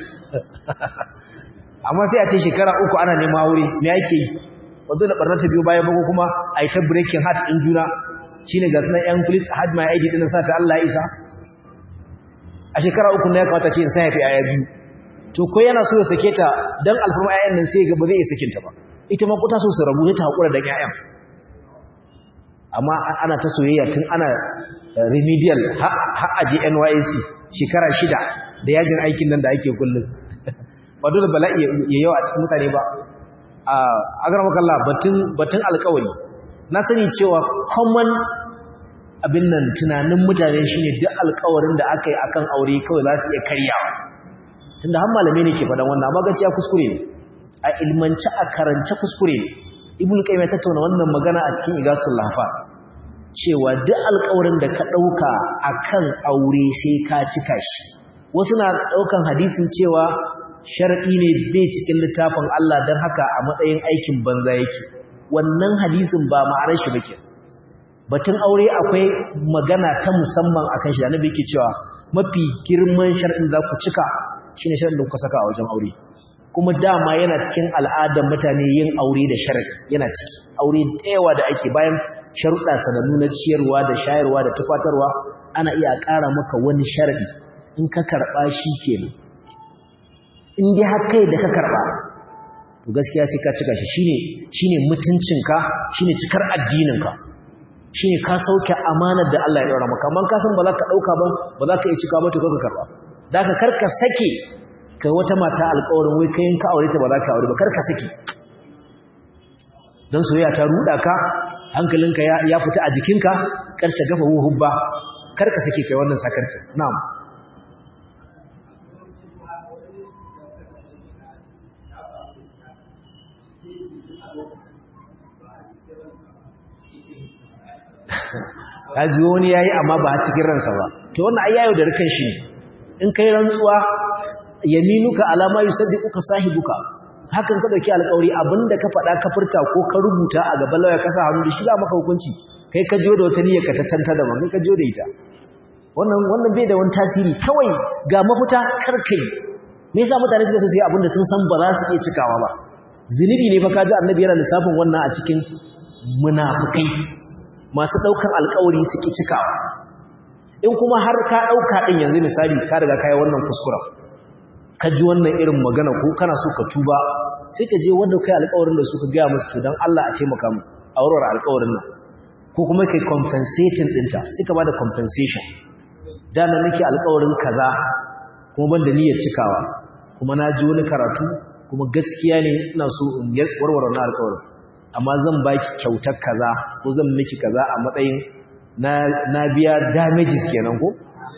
amma sai a ce shekara uku ana neman aure me yake yi wato da barna ta biyo baya bago kuma a yi ta breaking heart din juna shine ga sunan yan police had my I D din sa ta Allah ya isa a shekara uku ne ya kawata ce sai haifi aya biyu to ko yana so ya sake ta dan alfarma ayan nan sai ga ba zai iya sakin ta ba ita ma kuta so su rabu ta hakura da ƴaƴan amma ana ta soyayya tun ana remedial har aje N Y S C shekara shida da yajin aikin nan da ake kullum ba dole bala'i ya yawa a cikin mutane ba a agaramakallah batun batun alƙawari na sani cewa common abin nan tunanin mutane shine duk alƙawarin da aka yi akan aure kawai za su iya karyawa tunda har malamai ne ke faɗan wannan amma gaskiya kuskure ne a ilmance a karance kuskure ne ibnu qayyim ya tattauna wannan magana a cikin igasul lahfan cewa duk alƙawarin da ka ɗauka akan aure sai ka cika shi wasu na ɗaukan hadisin cewa shar'i ne bai cikin littafin Allah don haka a matsayin aikin banza yake wannan hadisin ba ma'anar shi bake batun aure akwai magana ta musamman akan shi da annabi yake cewa mafi girman shar'in za ku cika shine shar'in da kuka saka a wajen aure kuma dama yana cikin al'adar mutane yin aure da shar'i yana ciki aure da yawa da ake bayan sharuɗa sanannu na ciyarwa da shayarwa da tufatarwa ana iya ƙara maka wani shar'i in ka karɓa shi kenan in dai har kai da ka karɓa to gaskiya sai ka cika shi shine shine mutuncinka shine cikar addininka shine ka sauke amanar da Allah ya daura maka man ka san ba za ka dauka ba ba za ka iya cika ba to ka karba da ka karka sake kai wata mata alƙawarin wai kai in ka aure ta ba za ka aure ba karka sake dan soyayya ta ruda ka hankalinka ya ya fita a jikinka karshe gafa hubba karka sake kai wannan sakarci na'am kaji wani yayi amma ba a cikin ransa ba to wannan ai yayo da rikan shi in kai rantsuwa yaminuka alama yusaddiquka sahibuka hakan ka dauki alƙawari abinda ka faɗa ka furta ko ka rubuta a gaban lawyer ka sa hannu da shi za maka hukunci kai ka jiyo da wata niyyar ka ta canta da kai ka jiyo da ita wannan wannan bai da wani tasiri kawai ga mafita karkai me yasa mutane suka so su yi abinda sun san ba za su iya cikawa ba zinubi ne fa kaji annabi yana lissafin wannan a cikin munafikai masu ɗaukan alƙawari suke cikawa in kuma har ka ɗauka ɗin yanzu misali ka riga kai wannan kuskura ka ji wannan irin magana ko kana so ka tuba sai ka je wanda kai alƙawarin da suka gaya musu to dan Allah a taimaka mu a warware alƙawarin nan ko kuma kai compensating ɗinta sai ka bada compensation da na nake alƙawarin kaza kuma ban da niyyar cikawa kuma na ji wani karatu kuma gaskiya ne ina so in warware wannan alƙawarin amma zan baki kyautar kaza ko zan miki kaza a matsayin na na biya damages kenan ko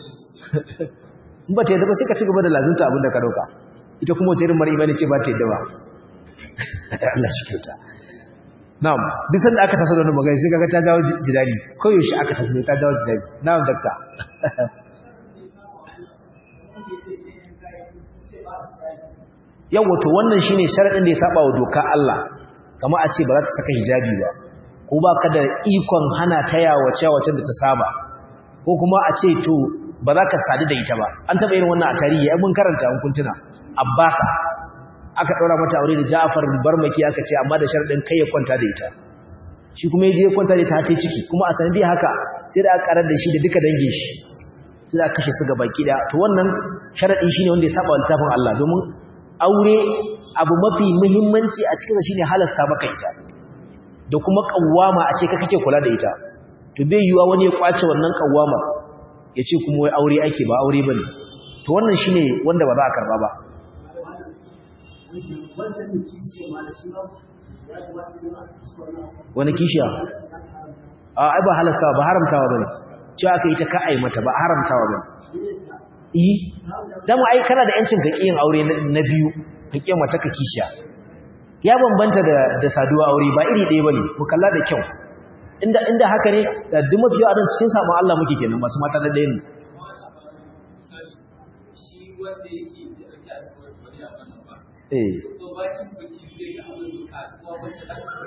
in ba ta yadda ba sai ka ci gaba da lazunta abin da ka dauka ita kuma wata irin mara imani ce ba ta yadda ba Allah shi kyauta na'am duk sanda aka taso da wannan magana sai kaga ta jawo jidali ko yaushe aka taso ta jawo jidali na'am dakta yawa to wannan shine sharadin da ya saba wa doka Allah kama a ce ba za ta saka hijabi ba ko ba ka da ikon hana ta yawace wacce da ta saba ko kuma a ce to ba za ka sadu da ita ba an taɓa yin wannan a tarihi ai mun karanta an kuntuna Abbasa aka ɗaura mata aure da Ja'far Barmaki aka ce amma da sharadin kai ya kwanta da ita shi kuma ya je ya kwanta da ita ta ciki kuma a sanadi haka sai da aka karar da shi da duka dangin shi sai da aka kashe su gaba ki da to wannan sharadi shine wanda ya saba wa littafin Allah domin aure abu mafi muhimmanci a cikin shine halasta maka ita da kuma kawwama a ce ka kake kula da ita to bai yiwa wani ya kwace wannan kawwama ya ce kuma wai aure ake ba aure bane to wannan shine wanda ba za a karba ba wani kishiya a ai ba halasta ba haramtawa bane cewa aka ita ka ai mata ba haramtawa bane eh dan ai kana da yancin ka kiyin aure na biyu kake mata ka kishiya ya bambanta da da saduwa aure ba iri ɗaya bane mu kalla da kyau inda inda haka ne da duk mafiya a cikin sabon Allah muke kenan masu mata da ɗaya ne shi wanda yake da alƙawari a wannan ba eh to ba cin baki zai ga abin duka kuma wace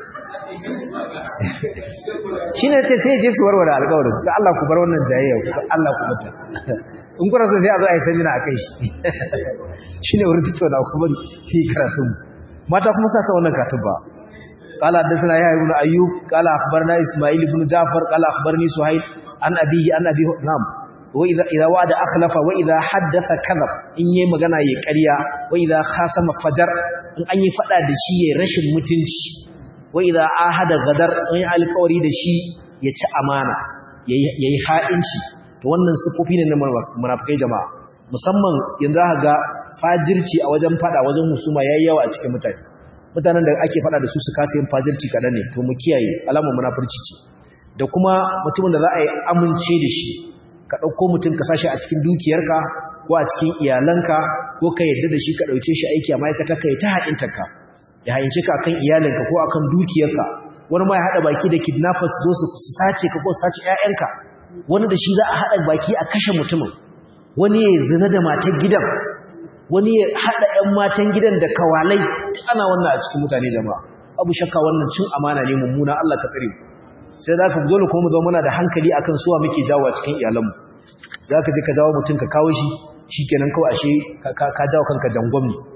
shine ce sai je su warware alƙawarin ga Allah ku bar wannan jayayya Allah ku bata in kuna so sai a zo a yi samina a kai shi shi ne wurin tattauna ku bari fi karatun mata kuma sa sa wannan karatun ba qala hadathana yahya ibn ayyub qala akhbarna isma'il ibn ja'far qala akhbarni suhayl an abihi an abi nam wa idha idha wa'ada akhlafa wa idha haddatha kadhab in yayi magana yayi ƙarya wa idha khasama fajar in an yi fada da shi yayi rashin mutunci wa idha ahada gadar in yi alƙawari da shi ya ci amana yayi ha'inci to wannan sifofi ne na munafikai jama'a musamman yanzu aka ga fajirci a wajen fada wajen husuma yayi yawa a cikin mutane mutanen da ake fada da su su kasa yin fajirci kadan ne to mu kiyaye alamar munafurci ce da kuma mutumin da za a yi amince da shi ka dauko mutum ka sashi a cikin dukiyarka ko a cikin iyalanka ko ka yarda da shi ka dauke shi aiki a ma'aikata kai ta haɗintarka ya hayince ka akan iyalanka ko akan dukiyarka wani ma ya hada baki da kidnappers zo su sace ka ko su sace ƴaƴanka wani da shi za a hada baki a kashe mutumin wani ya zina da matan gidan wani ya hada ƴan matan gidan da kawalai ana wannan a cikin mutane jama'a abu shakka wannan cin amana ne mummuna Allah ka tsare mu sai zaka dole kuma mu zo muna da hankali akan suwa muke jawo a cikin iyalanmu zaka je ka jawo mutum ka kawo shi shikenan kawai ashe ka jawo kanka jangon ne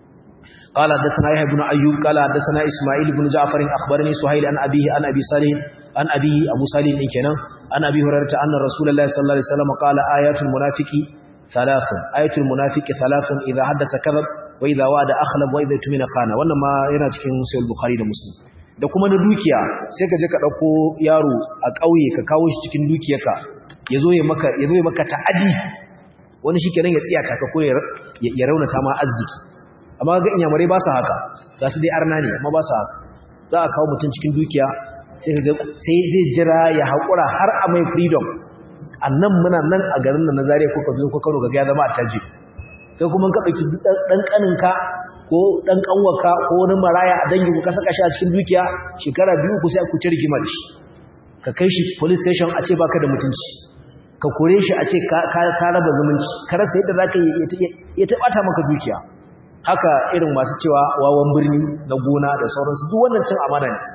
قال حدثنا يحيى بن ايوب قال حدثنا اسماعيل بن جعفر اخبرني سهيل عن ابيه عن ابي صالح عن ابي ابو صالح kenan عن ابي هريره ان رسول الله صلى الله عليه وسلم قال ايات المنافق ثلاث ايات المنافق ثلاث اذا حدث كذب واذا وعد اخلف واذا اؤتمن خان wannan ma yana cikin sahih bukhari da muslim da kuma na dukiya sai ka je ka dauko yaro a kauye ka kawo shi cikin dukiyarka yazo ya maka yazo ya maka ta'adi wani shikenan ya tsiya ka ko ya raunata ma arziki amma ga inyamurai ba su haka za su dai arna ne amma ba su haka za a kawo mutum cikin dukiya sai zai jira ya haƙura har a mai freedom annan muna nan a garin da na zariya ko kaduna ko kano ga ya zama a taji kai kuma ka ɗauki ɗan ƙaninka ko ɗan ƙanwaka ko wani maraya a dangin ku ka saka shi a cikin dukiya shekara biyu ku sai ku ci rigima da shi ka kai shi police station a ce baka da mutunci ka kore shi a ce ka raba zumunci ka rasa yadda za ka yi ya taɓata maka dukiya haka irin masu cewa wawan birni na gona da sauransu duk wannan cin amana ne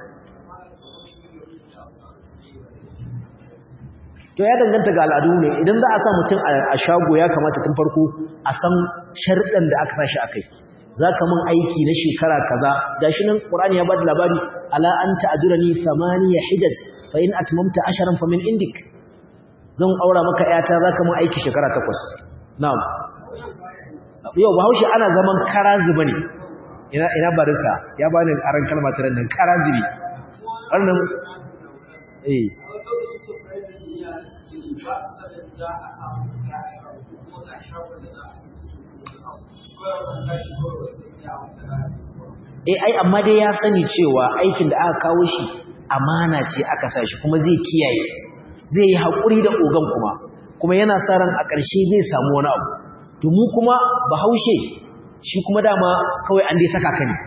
to ya danganta ga al'adu ne idan za a sa mutum a shago ya kamata tun farko a san sharɗan da aka sashi akai zaka mun aiki na shekara kaza gashi nan Qur'ani ya bada labari ala anta ajrani thamaniya hijaj fa in atmamta asharan fa min indik zan aura maka yata zaka mun aiki shekara takwas na'am yau bahaushe ana zaman karaziba ne ina ina barista ya bani aran kalma ta nan karazibi wannan eh eh ai amma dai ya sani cewa aikin da aka kawo shi amana ce aka sa shi kuma zai kiyaye zai yi hakuri da ogan kuma kuma yana sa ran a ƙarshe zai samu wani abu to mu kuma bahaushe shi kuma dama kawai an dai saka ka ne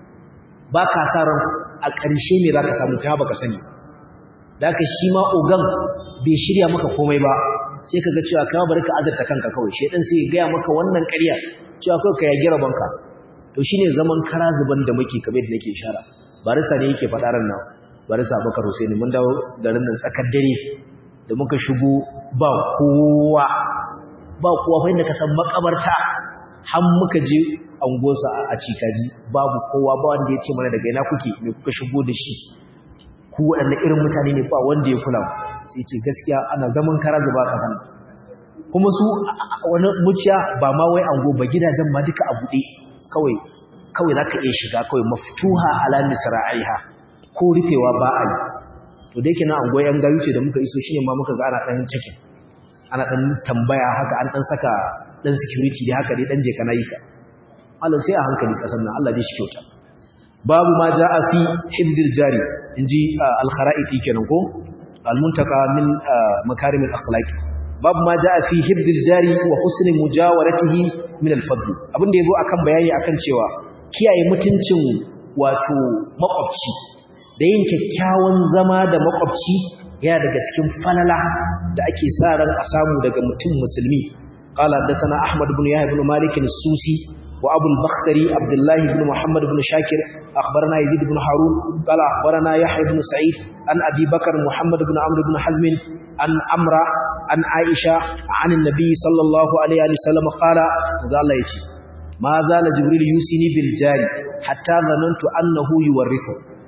ba ka sa ran a ƙarshe ne za ka samu kai ba ka sani da haka shi ma ogan bai shirya maka komai ba sai ka ga cewa kai bari ka azurta kanka kawai shedan sai ya gaya maka wannan ƙarya cewa kawai ka yagi rabonka to shine zaman karazuban da muke kamar da nake ishara barisa ne yake faɗa ran nan barisa Abubakar Husaini mun dawo garin nan tsakar dare da muka shigo ba kowa ba kowa fa inda ka san makabarta har muka je angosa a Cikaji babu kowa ba wanda ya ce mana daga ina kuke me kuka shigo da shi ku waɗanne irin mutane ne ba wanda ya kula sai ce gaskiya ana zaman karazuba kasan kuma su wani muciya ba ma wai ango ba gidajen ma duka a buɗe kawai kawai zaka iya shiga kawai maftuha ala misra'iha ko rufewa ba a yi to da yake na ango yan gayu ce da muka iso shine ma muka ga ana dan cikin ana dan tambaya haka an dan saka dan security da haka dai dan je kana yi ka Allah sai a hankali kasan nan Allah dai shi kyauta babu ma jaa fi hibdil jari inji al-kharaiti kenan ko al-muntaka min makarim al-akhlaq babu ma jaa fi hibdil jari wa husn mujawaratihi min al-fadl abinda yazo akan bayani akan cewa kiyaye mutuncin wato makwabci da yin kyakkyawan zama da makwabci yana daga cikin falala da ake sa ran a samu daga mutum musulmi qala hadathana ahmad ibn yahya ibn malik as-susi wa abu al-bakhtari abdullah ibn muhammad ibn shakir akhbarana yazid ibn harun qala akhbarana yahya ibn sa'id an abi bakr muhammad ibn amr ibn hazm an amra an aisha an an-nabi sallallahu alaihi wa sallam qala zalla yace ma zala jibril yusini bil jari hatta zanantu annahu yuwarrithu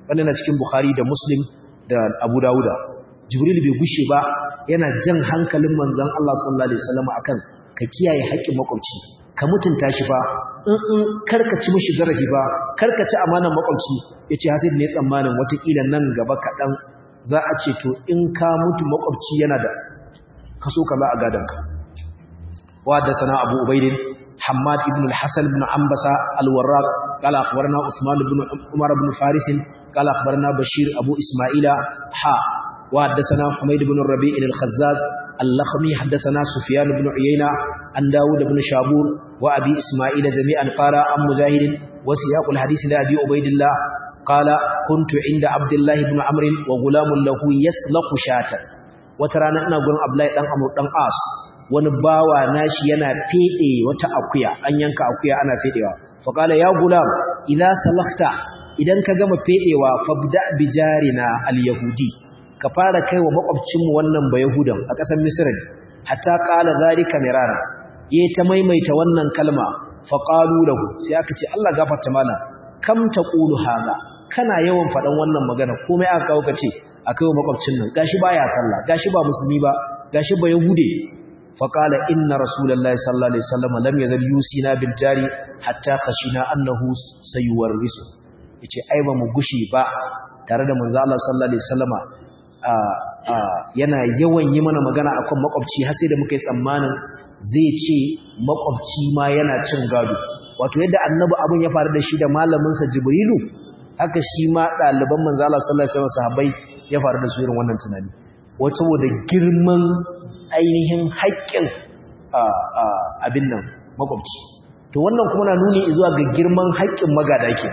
wannan na cikin Bukhari da Muslim da Abu Dawuda. Jibril bai gushe ba yana jan hankalin manzon Allah sallallahu alaihi wasallam akan ka kiyaye haƙƙin makwabci, ka mutunta shi fa, in in karkaci mishi zarafi ba, karkaci amanar makwabci. Yace Hasid ne tsammanin watakila nan gaba kaɗan za a ce to in ka mutu makwabci yana da kaso kaza a gadanka. Wa da sana Abu Ubaidin Hammad ibn al-Hasan ibn Ambasa al-Warraq qala akhbarana Uthman ibn Umar ibn Faris qala akhbarana Bashir Abu Isma'ila ha wa haddathana Humayd ibn Rabi' al-Khazzaz al-Lakhmi haddathana Sufyan ibn Uyayna an Dawud ibn Shabur wa Abi Isma'il jami'an qala am Mujahid wa siyaq al-hadith li Abi Ubaidillah qala kuntu inda Abdullah ibn Amr wa gulamun lahu yaslaqu shatan. Wata rana ina gurin Abdullahi dan Amr dan As, wani bawa nashi yana fede wata akuya, an yanka akuya ana fedewa. Fa qala ya gulam idza salakta, idan ka gama fedewa fabda bi jarina al-yahudi, ka fara kaiwa makwabcin mu wannan ba yahudan a kasar Misr. Hatta qala zalika mirara, yayi ta maimaita wannan kalma. Fa qalu lahu, sai aka ce Allah gafarta mana, kam taqulu hada, kana yawan fadan wannan magana, komai aka kawo kace akai wa makwabcin nan, gashi baya sallah, gashi ba musulmi ba, gashi ba yahude. فقال إن رسول الله صلى الله عليه وسلم لم يزل يوصينا بالجار حتى خشينا أنه سيورثه. yace ai ba mu gushi ba tare da manzo Allah sallallahu alaihi wasallama yana yawan yi mana magana akan makwabci har sai da muka yi tsammanin zai ce makwabci ma yana cin gado. Wato yadda annabi abun ya faru da shi da malamin sa Jibrilu, haka shi ma daliban manzo Allah sallallahu alaihi wasallam sahabbai ya faru da su irin wannan tunani. Wato saboda girman ainihin haƙƙin abin nan makwabci, to wannan kuma na nuni zuwa ga girman haƙƙin magada ke,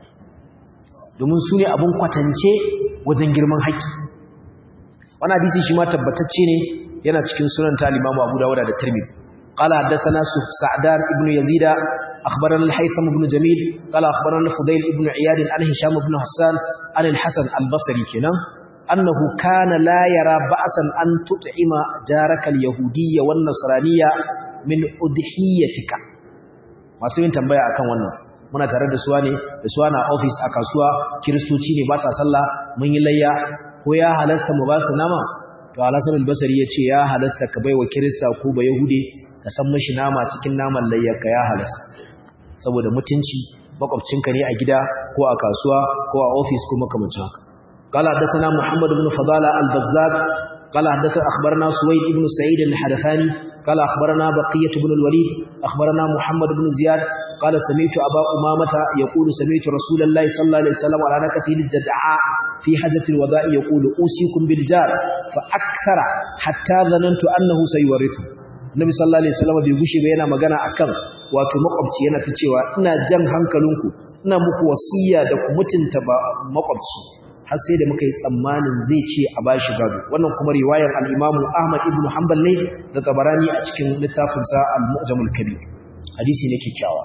domin su ne abin kwatance wajen girman haƙƙi. Wani hadisi shi ma tabbatacce ne, yana cikin sunan ta Imam Abu Dawud da Tirmidhi. Qala haddathana Sa'dan ibn Yazid akhbarana al-Haytham ibn Jamil qala akhbarana Fudayl ibn Iyad an Hisham ibn Hassan an al-Hasan al-Basri kenan أنه كان لا يرى بأسا أن تطعم جارك اليهودية والنصرانية من أضحيتك. masu yin tambaya akan wannan, muna tare da suwa ne da suwa na office a kasuwa, kiristoci ne ba sa sallah, mun yi layya, ko ya halasta mu ba su nama? To Al-Hasan al-Basri yace ya halasta ka baiwa kirista ko ba yahude ka san mishi nama cikin naman layyarka, ya halasta saboda mutunci, makwabcinka ne a gida ko a kasuwa ko a office ko makamancin haka. قال حدثنا محمد بن فضالة البزاز قال حدثنا أخبرنا سويد بن سعيد الحدثاني قال أخبرنا بقية بن الوليد أخبرنا محمد بن زياد قال سمعت أبا أمامة يقول سمعت رسول الله صلى الله عليه وسلم على نكته الجدعاء في حجة الوداع يقول أوصيكم بالجار فأكثر حتى ظننت أنه سيورثه. النبي صلى الله عليه وسلم بيغشي بينا مغانا أكم wato makwabci yana ta cewa ina jan hankalinku, ina muku wasiya da ku mutunta makwabci, har sai da muka yi tsammanin zai ce a bashi gado. Wannan kuma riwayar al-Imam Ahmad ibn Hanbal ne da Tabarani a cikin littafinsa Al-Mu'jam al-Kabir. Hadisi ne kikkiawa.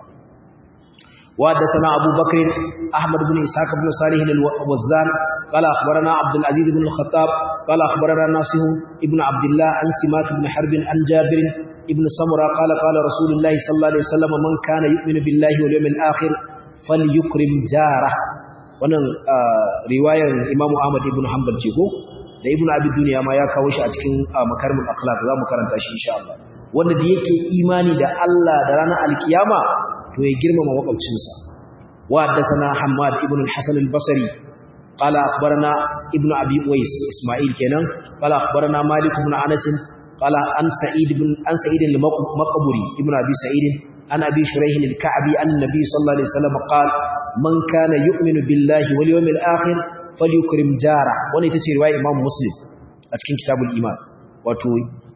Wa hadathana Abu Bakr Ahmad ibn Ishaq ibn Salih al-Wazzan qala akhbarana Abd al-Aziz ibn al-Khattab qala akhbarana Nasih ibn Abdullah an Simak ibn Harb an Jabir ibn Samura qala qala Rasulullah sallallahu alaihi wasallam man kana yu'minu billahi wal yawmil akhir falyukrim jarah. Wannan riwayar Imam Ahmad ibn Hanbal ce ko da Ibn Abi Dunya ma ya kawo shi a cikin Makarimul Akhlaq, za mu karanta shi insha Allah. Wanda da yake imani da Allah da ranar alkiyama to ya girmama makwabcinsa. Wa haddathana Hammad ibn al-Hasan al-Basri qala akhbarana Ibn Abi Uwais Isma'il kenan qala akhbarana Malik ibn Anas qala an Sa'id ibn an Sa'id al-Maqburi ibn Abi Sa'id عن أبي شريح الكعبي أن النبي صلى الله عليه وسلم قال من كان يؤمن بالله واليوم الآخر فليكرم جاره. وانا يتسي رواية إمام مسلم أتكين كتاب الإيمان واتو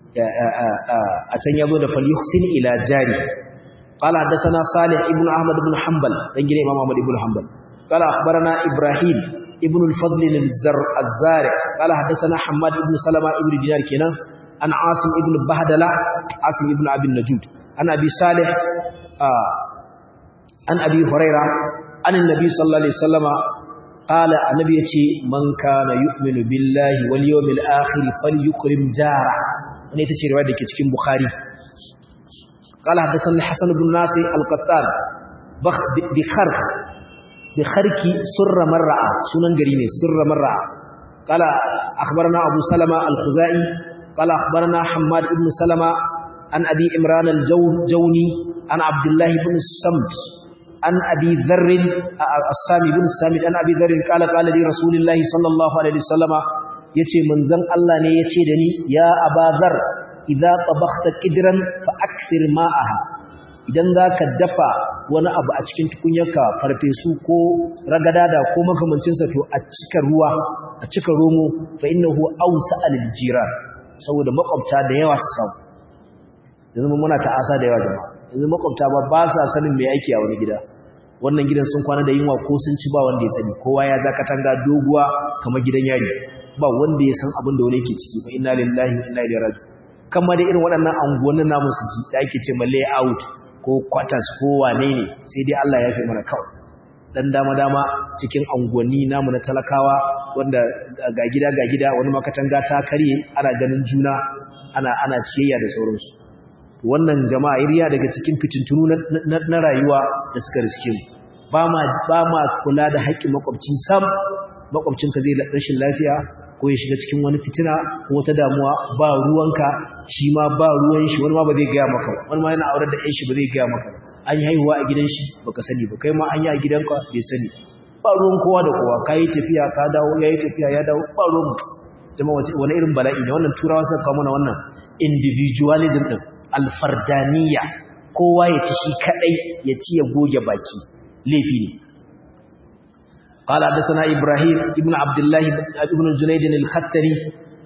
أتن يظن فليحسن إلى جاره. قال حدثنا صالح ابن أحمد بن حنبل تنجل إمام أحمد بن حنبل قال أخبرنا إبراهيم ابن الفضل الزارع قال حدثنا حماد بن سلمة ابن دينار كنا عن عاصم ابن بهدلة عاصم ابن أبي النجود عن أبي صالح آه عن أبي هريرة عن النبي صلى الله عليه وسلم قال النبي يتي من كان يؤمن بالله واليوم الآخر فليكرم جاره. أنا يتشي رواية دي كتكين بخاري. قال حدثنا الحسن بن ناصر القطان بخرخ bi kharki surra mar'a sunan gari ne surra mar'a qala akhbarana abu salama al-khuzai qala akhbarana hammad ibn salama an abi imran al-jawni an abdullah ibn samt an abi dharr as-sami ibn samit an abi dharr qala qala li rasulillahi sallallahu alaihi wasallama yace manzon Allah ne yace da ni ya abadhar idza tabakhta qidran fa akthir ma'aha idan zaka dafa wani abu a cikin tukunyarka farfesu ko ragadada ko makamancin sa to a cika ruwa a cika romo fa innahu awsa al-jiran saboda makwabta da yawa su samu yanzu muna ta'asa da yawa jama'a yanzu makwabta ba ba sa sanin me yake a wani gida wannan gidan sun kwana da yunwa ko sun ci ba wanda ya sani kowa ya zaka tanga doguwa kamar gidan yari ba wanda ya san abin da wani yake ciki fa inna lillahi wa inna ilaihi raji'un kamar da irin waɗannan anguwannin namu su ji da ake ce ma layout ko quarters ko wane ne sai dai Allah ya fi mana kawai dan dama dama cikin anguwanni namu na talakawa wanda ga gida ga gida wani makatanga ta karye ana ganin juna ana ana ciyayya da sauransu wannan jama'a iriya daga cikin fitintunu na, na rayuwa da suka riske mu ba ma ba ma kula da haƙƙin makwabci sam makwabcinka zai rashin lafiya ko ya shiga cikin wani fitina ko wata damuwa ba ruwanka shi ma ba ruwan shi wani ma ba zai gaya maka wani ma yana aurar da ɗan shi ba zai gaya maka an yi haihuwa a gidan shi baka sani ba kai ma an yi a gidanka bai sani ba ruwan kowa da kowa ka yi tafiya ka dawo ya yi tafiya ya dawo ba ruwan mu jama'a wani irin bala'i ne wannan turawa suka kawo mana wannan individualism din alfardaniya kowa ya ci shi kadai ya ci ya goge baki laifi ne قال حدثنا إبراهيم ابن عبد الله ابن الجنيد الختري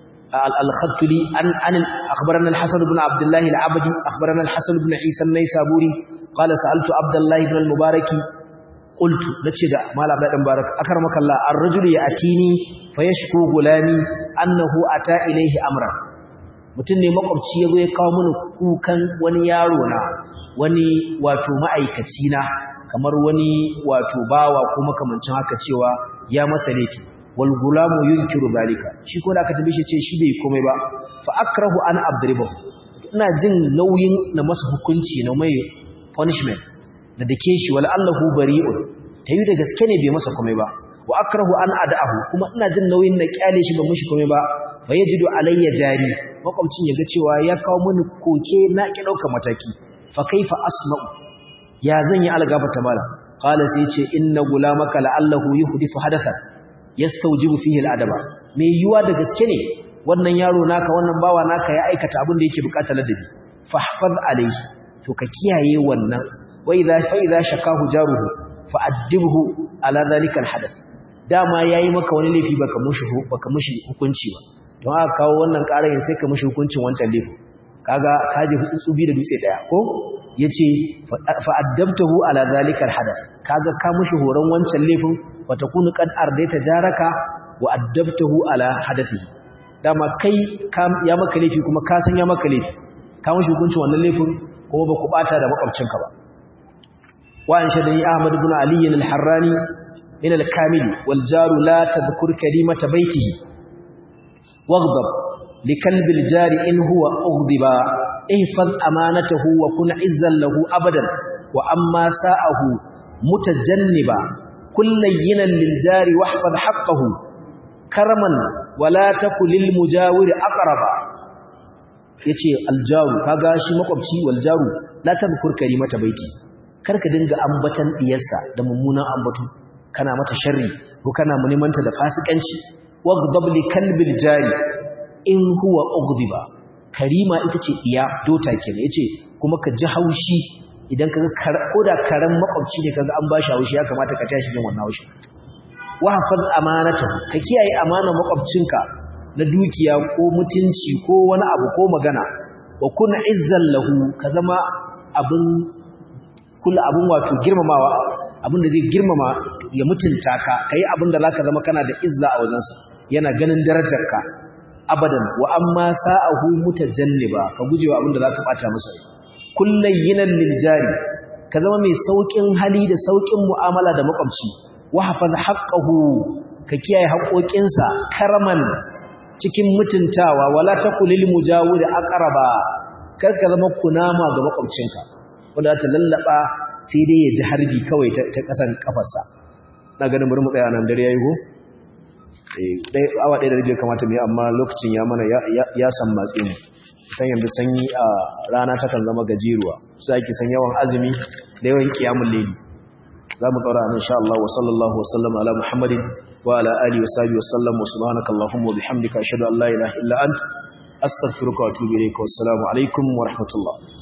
الختلي عن عن أخبرنا الحسن بن عبد الله العبدي أخبرنا الحسن بن عيسى النيسابوري قال سألت عبد الله بن المبارك قلت نتشجع ما لا عبد المبارك أكرمك الله الرجل يأتيني فيشكو غلامي أنه أتى إليه أمرا mutum ne makwabci yazo ya kawo mana kukan wani yaro na wani wato ma'aikaci na kamar wani wato bawa ko makamancin haka cewa ya masa laifi wal gulamu yunkiru zalika shi ko da aka tabe shi ce shi bai komai ba fa akrahu an adribahu ina jin nauyin na masa hukunci na mai punishment da dake shi wal allahu bari'un tayi da gaske ne bai masa komai ba wa akrahu an ada'ahu kuma ina jin nauyin na kyale shi ba mushi komai ba fa yajidu alayya jari makwabcin yaga cewa ya kawo mini koke na ki dauka mataki fa kaifa asma'u ya zan yi algabata mala qala sai ce inna gulamaka la'allahu yuhdithu hadathan yastawjibu fihi al'adaba me yuwa da gaske ne wannan yaro naka wannan bawa naka ya aikata abin da yake bukatar ladabi fahfaz alayhi to ka kiyaye wannan wa idha fa idha shakahu jaruhu fa'addibhu ala dhalika alhadath dama yayi maka wani laifi baka mushi baka mushi hukunci ba don aka kawo wannan karayin sai ka mushi hukuncin wancan laifi kaga kaje tsubi da dutse daya ko yace fa addabtahu ala zalika alhadath kaga ka mushi horon wancan laifin wa takunu qad ardaita jaraka wa addabtahu ala hadathihi dama kai ya maka laifi kuma ka san ya maka laifi ka mushi hukuncin wannan laifin kuma ba ku bata da makwabcinka ba wa an shadani ahmad ibn ali al-harrani min al-kamil wal jaru la tadhkur kalimata baytihi waghdab likalbi al-jari in huwa ughdiba ihfaz amanatahu wa kun izzan lahu abadan wa amma sa'ahu mutajanniba kullayyinan lil jari wahfaz haqqahu karaman wala takul lil mujawir aqraba yace al jaru kaga shi makwabci wal jaru la tadhkur karimata baiti karka dinga ambatan diyarsa da mummunan ambatu kana mata sharri ko kana munimanta da fasikanci waghdab li kalbil jari in huwa ughdiba karima ita ce iya dota kenan yace kuma ka ji haushi idan kaga koda karan makwabci ne kaga an bashi haushi ya kamata ka tashi jin wannan haushi wa hafaz amanatahu ka kiyaye amanar makwabcinka na dukiya ko mutunci ko wani abu ko magana wa kun izzan lahu ka zama abin kula abin wato girmamawa abin da zai girmama ya mutunta ka kai abin da zaka zama kana da izza a wajensa yana ganin darajarka abadan wa amma sa'ahu mutajanniba ka gujewa abin da zaka bata masa kullayyinan lil jari ka zama mai saukin hali da saukin mu'amala da makwabci wa hafaz haqqahu ka kiyaye haƙoƙinsa karaman cikin mutuntawa wala takulil mujawir aqraba kar ka zama kunama ga makwabcinka wanda ta lallaba sai dai ya ji harbi kawai ta kasan kafarsa na ganin bari mu tsaya nan dare yayi go eh dai awa ɗaya da rabi kamata mu yi amma lokacin ya mana ya san matsi mu san yanzu sanyi a rana ta kan zama gajeruwa sai ki san yawan azumi da yawan kiyamul layli zamu daura insha Allah wa sallallahu wa sallama ala muhammadin wa ala alihi wa sahbihi wa sallam wa subhanaka allahumma wa bihamdika ashhadu an la ilaha illa anta astaghfiruka wa atubu ilayka wassalamu alaikum wa rahmatullah